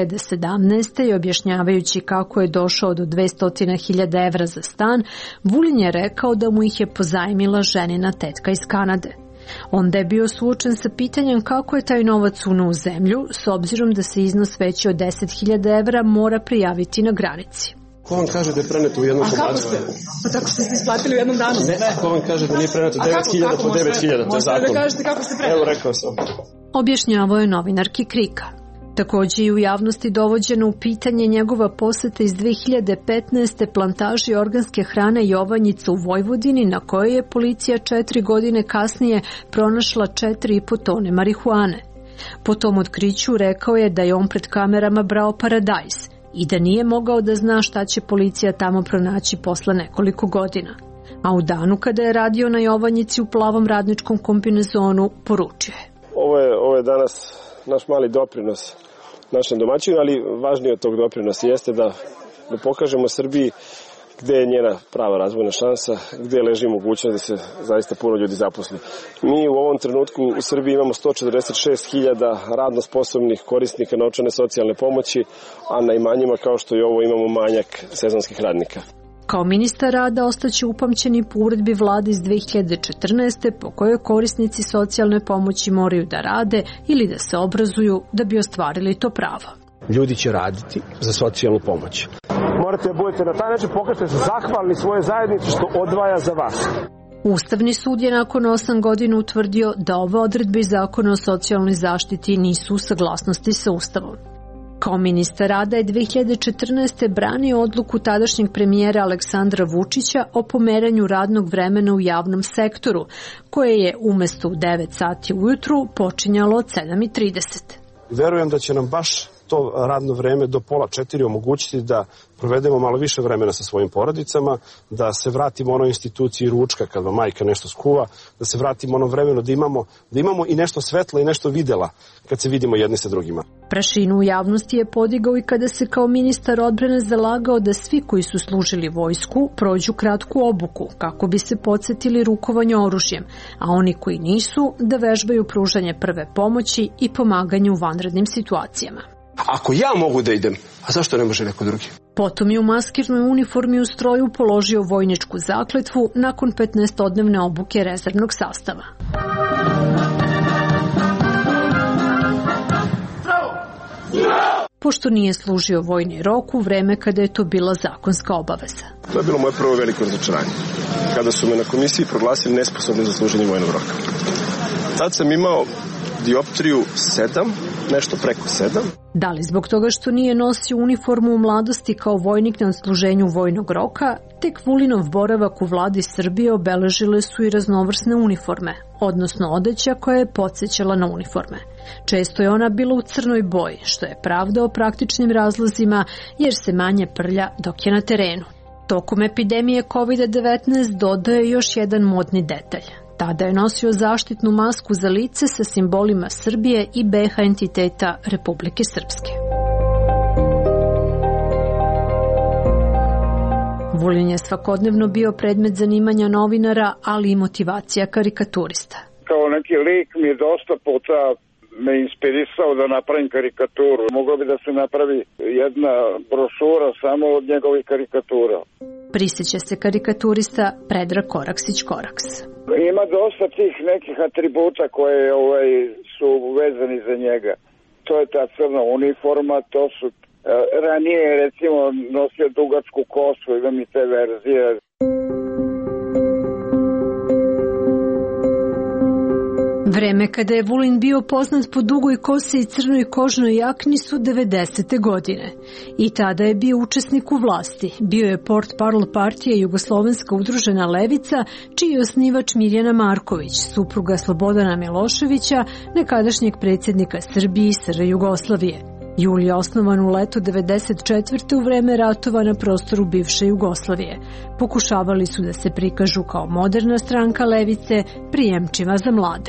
2017. objašnjavajući kako je došao do 200.000 evra za stan, Vulin je rekao da mu ih je pozajmila ženina tetka iz Kanade. Onda je bio suočen sa pitanjem kako je taj novac unuo u zemlju, s obzirom da se iznos veći od 10.000 evra mora prijaviti na granici. Ko vam kaže da je preneto u jednom komadu? A kako ste? Pa tako što ste isplatili u jednom danu? Ne, ko vam kaže da nije preneto 9.000 po 9.000, to je zakon. Možete da kažete kako ste preneli? Evo, rekao sam. Objašnjavao je novinarki Krika. Takođe i u javnosti dovođeno u pitanje njegova poseta iz 2015. plantaži organske hrane Jovanjica u Vojvodini, na kojoj je policija 4 godine kasnije pronašla 4,5 tone marihuane. Po tom otkriću rekao je da je on pred kamerama brao paradajz i da nije mogao da zna šta će policija tamo pronaći posle nekoliko godina. A u danu kada je radio na Jovanjici u plavom radničkom kombinezonu, poručio je. Ovo je danas naš mali doprinos našem domaćinu, ali važnije od tog doprinosa jeste da pokažemo Srbiji gde je njena prava razvojna šansa, gde leži mogućnost da se zaista puno ljudi zaposli. Mi u ovom trenutku u Srbiji imamo 146.000 radno sposobnih korisnika novčane socijalne pomoći, a na imanjima kao što je ovo imamo manjak sezonskih radnika. Kao ministar rada ostaće upamćeni po uredbi vlade iz 2014. po kojoj korisnici socijalne pomoći moraju da rade ili da se obrazuju da bi ostvarili to pravo. Ljudi će raditi za socijalnu pomoć. Morate da budete na taj način, pokažete se zahvalni svoje zajednici što odvaja za vas. Ustavni sud je nakon 8 godina utvrdio da ove odredbe iz zakona o socijalnoj zaštiti nisu u saglasnosti sa Ustavom. Kao ministar rada je 2014. branio odluku tadašnjeg premijera Aleksandra Vučića o pomeranju radnog vremena u javnom sektoru, koje je umesto u 9 sati ujutru počinjalo od 7:30. Verujem da će nam baš to radno vreme do 3:30 omogućiti da provedemo malo više vremena sa svojim porodicama, da se vratimo onoj instituciji ručka kad vam majka nešto skuva, da se vratimo onom vremenu da imamo i nešto svetla i nešto videla kad se vidimo jedni sa drugima. Prašinu u javnosti je podigao i kada se kao ministar odbrane zalagao da svi koji su služili vojsku prođu kratku obuku kako bi se podsjetili rukovanja oružjem, a oni koji nisu da vežbaju pružanje prve pomoći i pomaganje u vanrednim situacijama. Ako ja mogu da idem, a zašto ne može neko drugi? Potom je u maskirnoj uniformi u stroju položio vojničku zakletvu nakon 15-odnevne obuke rezervnog sastava. Pošto nije služio vojni rok u vreme kada je to bila zakonska obaveza. To je bilo moje prvo veliko razočaranje, kada su me na komisiji proglasili nesposobnim za služenje vojnog roka. Tad sam imao dioptriju 7, nešto preko 7. Da li zbog toga što nije nosio uniformu u mladosti kao vojnik na odsluženju vojnog roka, tek Vulinov boravak u vladi Srbije obeležile su i raznovrsne uniforme, odnosno odeća koja je podsjećala na uniforme. Često je ona bila u crnoj boji, što je pravdao praktičnim razlozima jer se manje prlja dok je na terenu. Tokom epidemije COVID-19 dodaje još jedan modni detalj. Tada je nosio zaštitnu masku za lice sa simbolima Srbije i BiH entiteta Republike Srpske. Vulin je svakodnevno bio predmet zanimanja novinara, ali i motivacija karikaturista. Kao neki lik mi je dosta puta me inspirisao da napravim karikaturu. Moglo bi da se napravi jedna brošura samo od njegovih karikatura. Prisjeća se karikaturista Predrag Koraksić-Koraks. Ima dosta tih nekih atributa koje su vezani za njega. To je ta crna uniforma, to su ranije recimo nosio dugačku kosu, imam i te verzije. Vreme kada je Vulin bio poznat po dugoj kosi i crnoj kožnoj jakni su 90. godine. I tada je bio učesnik u vlasti. Bio je portparol partije Jugoslovenska udružena levica, čiji je osnivač Mirjana Marković, supruga Slobodana Miloševića, nekadašnjeg predsjednika Srbije i SR Jugoslavije. Jul je osnovan u letu 94. u vreme ratova na prostoru bivše Jugoslavije. Pokušavali su da se prikažu kao moderna stranka levice, prijemčiva za mlade.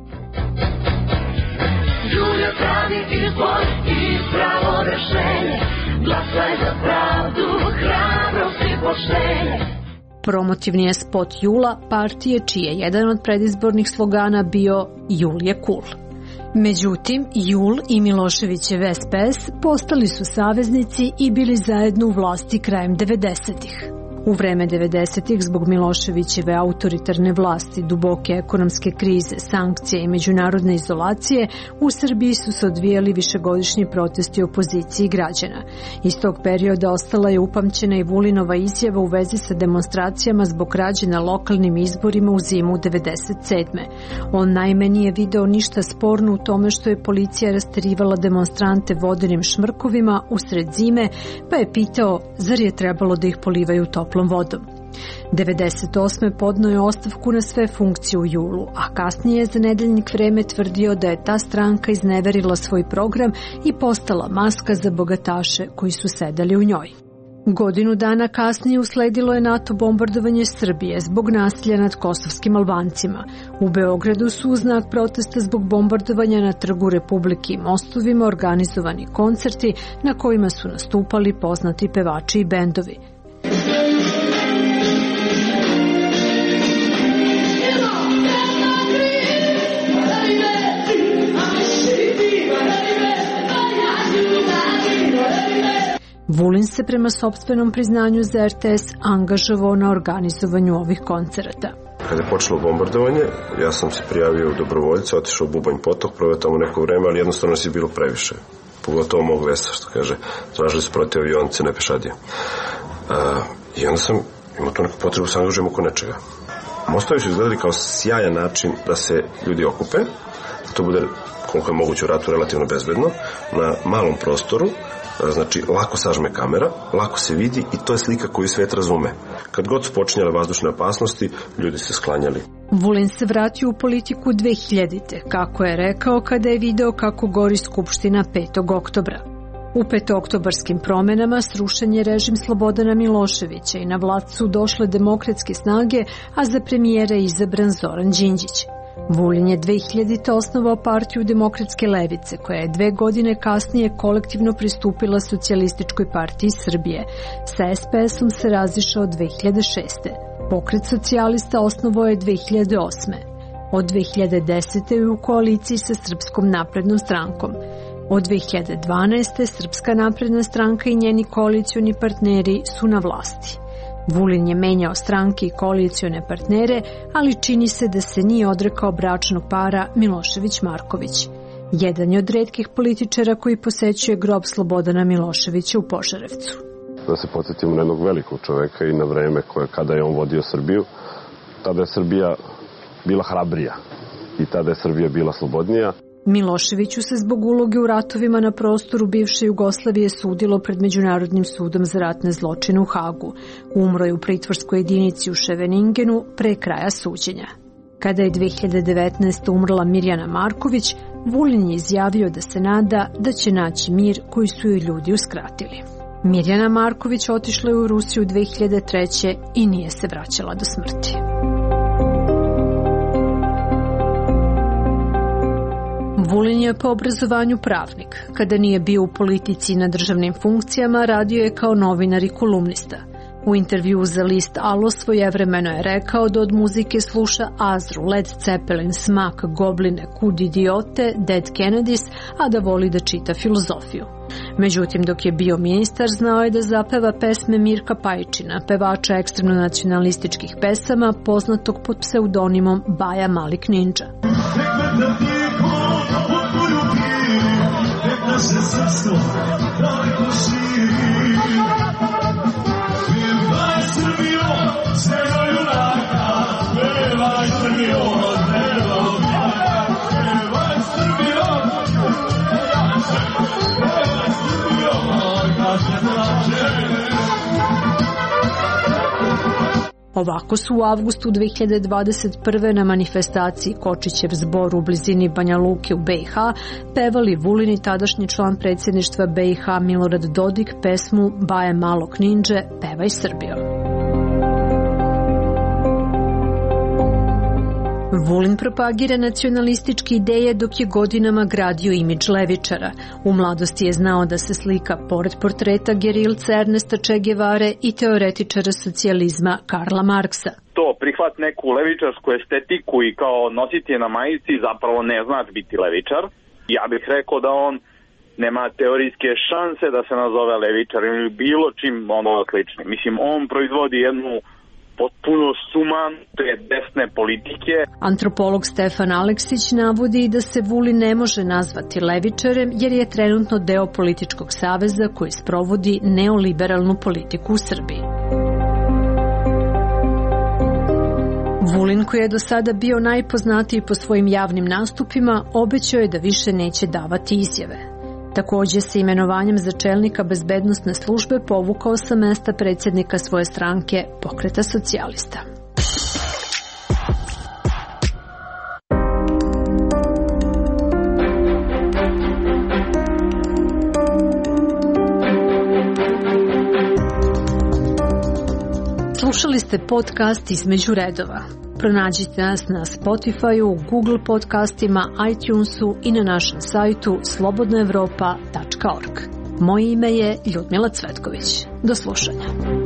Julija pravi izbor i pravo rešenje, glasaj za pravdu, hrabrost i poštenje. Promotivni je spot Jula partije čiji je jedan od predizbornih slogana bio Jul je cool. Međutim, Jul i Miloševićev SPS postali su saveznici i bili zajedno u vlasti krajem 90-ih. U vreme 90-ih zbog Miloševićeve autoritarne vlasti, duboke ekonomske krize, sankcije i međunarodne izolacije, u Srbiji su se odvijali višegodišnji protesti opozicije i građana. Iz tog perioda ostala je upamćena i Vulinova izjava u vezi sa demonstracijama zbog krađe na lokalnim izborima u zimu 97. On naime nije video ništa sporno u tome što je policija rasterivala demonstrante vodenim šmrkovima usred zime, pa je pitao zar je trebalo da ih polivaju toplom vodom. 98. podneo je ostavku na sve funkcije u julu, a kasnije je za Nedeljnik Vreme tvrdio da je ta stranka izneverila svoj program i postala maska za bogataše koji su sedali u njoj. Godinu dana kasnije usledilo je NATO bombardovanje Srbije zbog nasilja nad kosovskim Albancima. U Beogradu su u znak protesta zbog bombardovanja na Trgu Republike i mostovima organizovani koncerti na kojima su nastupali poznati pevači i bendovi. Vulin se prema sopstvenom priznanju za RTS angažovao na organizovanju ovih koncerata. Kada je počelo bombardovanje, ja sam se prijavio u dobrovoljca, otišao u Bubanj potok, proveo tamo neko vreme, ali jednostavno nas je bilo previše. Pogotovo mog vesa, što kaže, tražili su protiv avionice, ne pešadije. I onda sam imao tu neku potrebu sa angažujem oko nečega. Mostovi su izgledali kao sjajan način da se ljudi okupe, da to bude koliko je moguće u ratu relativno bezbedno, na malom prostoru. Znači, lako sažme kamera, lako se vidi i to je slika koju svet razume. Kad god su počinjale vazdušne opasnosti, ljudi se sklanjali. Vulin se vratio u politiku 2000-te, kako je rekao kada je video kako gori Skupština 5. oktobra. U petooktobarskim promenama srušen je režim Slobodana Miloševića i na vlast su došle demokratske snage, a za premijera je izabran Zoran Đinđić. Vulin je 2000. osnovao partiju Demokratske levice, koja je 2 godine kasnije kolektivno pristupila Socijalističkoj partiji Srbije. Sa SPS-om se razišao 2006. Pokret socijalista osnovao je 2008. Od 2010. je u koaliciji sa Srpskom naprednom strankom. Od 2012. Srpska napredna stranka i njeni koalicioni partneri su na vlasti. Vulin je menjao stranke i koalicione partnere, ali čini se da se nije odrekao bračnog para Milošević-Marković. Jedan je od retkih političara koji posećuje grob Slobodana Miloševića u Požarevcu. Da se podsjetimo na jednog velikog čoveka i na vreme kada je on vodio Srbiju, tada je Srbija bila hrabrija i tada je Srbija bila slobodnija. Miloševiću se zbog uloge u ratovima na prostoru bivše Jugoslavije sudilo pred Međunarodnim sudom za ratne zločine u Hagu. Umro je u pritvorskoj jedinici u Ševeningenu pre kraja suđenja. Kada je 2019. umrla Mirjana Marković, Vulin je izjavio da se nada da će naći mir koji su joj ljudi uskratili. Mirjana Marković otišla je u Rusiju 2003. i nije se vraćala do smrti. Vulin je po obrazovanju pravnik. Kada nije bio u politici i na državnim funkcijama, radio je kao novinar i kolumnista. U intervjuu za list Alo svojevremeno je rekao da od muzike sluša Azru, Led Zeppelin, Smak, Gobline, Kud idiote, Dead Kennedys, a da voli da čita filozofiju. Međutim, dok je bio ministar, znao je da zapeva pesme Mirka Pajčina, pevača ekstremno nacionalističkih pesama, poznatog pod pseudonimom Baja Malik Ninja. Ovako su u avgustu 2021. na manifestaciji Kočićev zbor u blizini Banja Luke u BiH pevali Vulin i tadašnji član predsjedništva BiH Milorad Dodik pesmu Baje malog ninđe, pevaj Srbijo. Vulin propagira nacionalističke ideje dok je godinama gradio imidž levičara. U mladosti je znao da se slika pored portreta gerilca Ernesta Che Guevare i teoretičara socijalizma Karla Marksa. To prihvat neku levičarsku estetiku i kao nositi je na majici zapravo ne znači biti levičar. Ja bih rekao da on nema teorijske šanse da se nazove levičar ili bilo čim slični. Mislim, on proizvodi jednu potpuno sumanute desne politike. Antropolog Stefan Aleksić navodi da se Vulin ne može nazvati levičarem jer je trenutno deo političkog saveza koji sprovodi neoliberalnu politiku u Srbiji. Vulin, koji je do sada bio najpoznatiji po svojim javnim nastupima, obećao je da više neće davati izjave. Takođe se imenovanjem za čelnika bezbednosne službe povukao sa mesta predsjednika svoje stranke Pokreta socijalista. Slušali ste podcast Između redova. Pronađite nas na Spotify-u, Google podcastima, iTunesu i na našem sajtu slobodnaevropa.org. Moje ime je Ljudmila Cvetković. Do slušanja.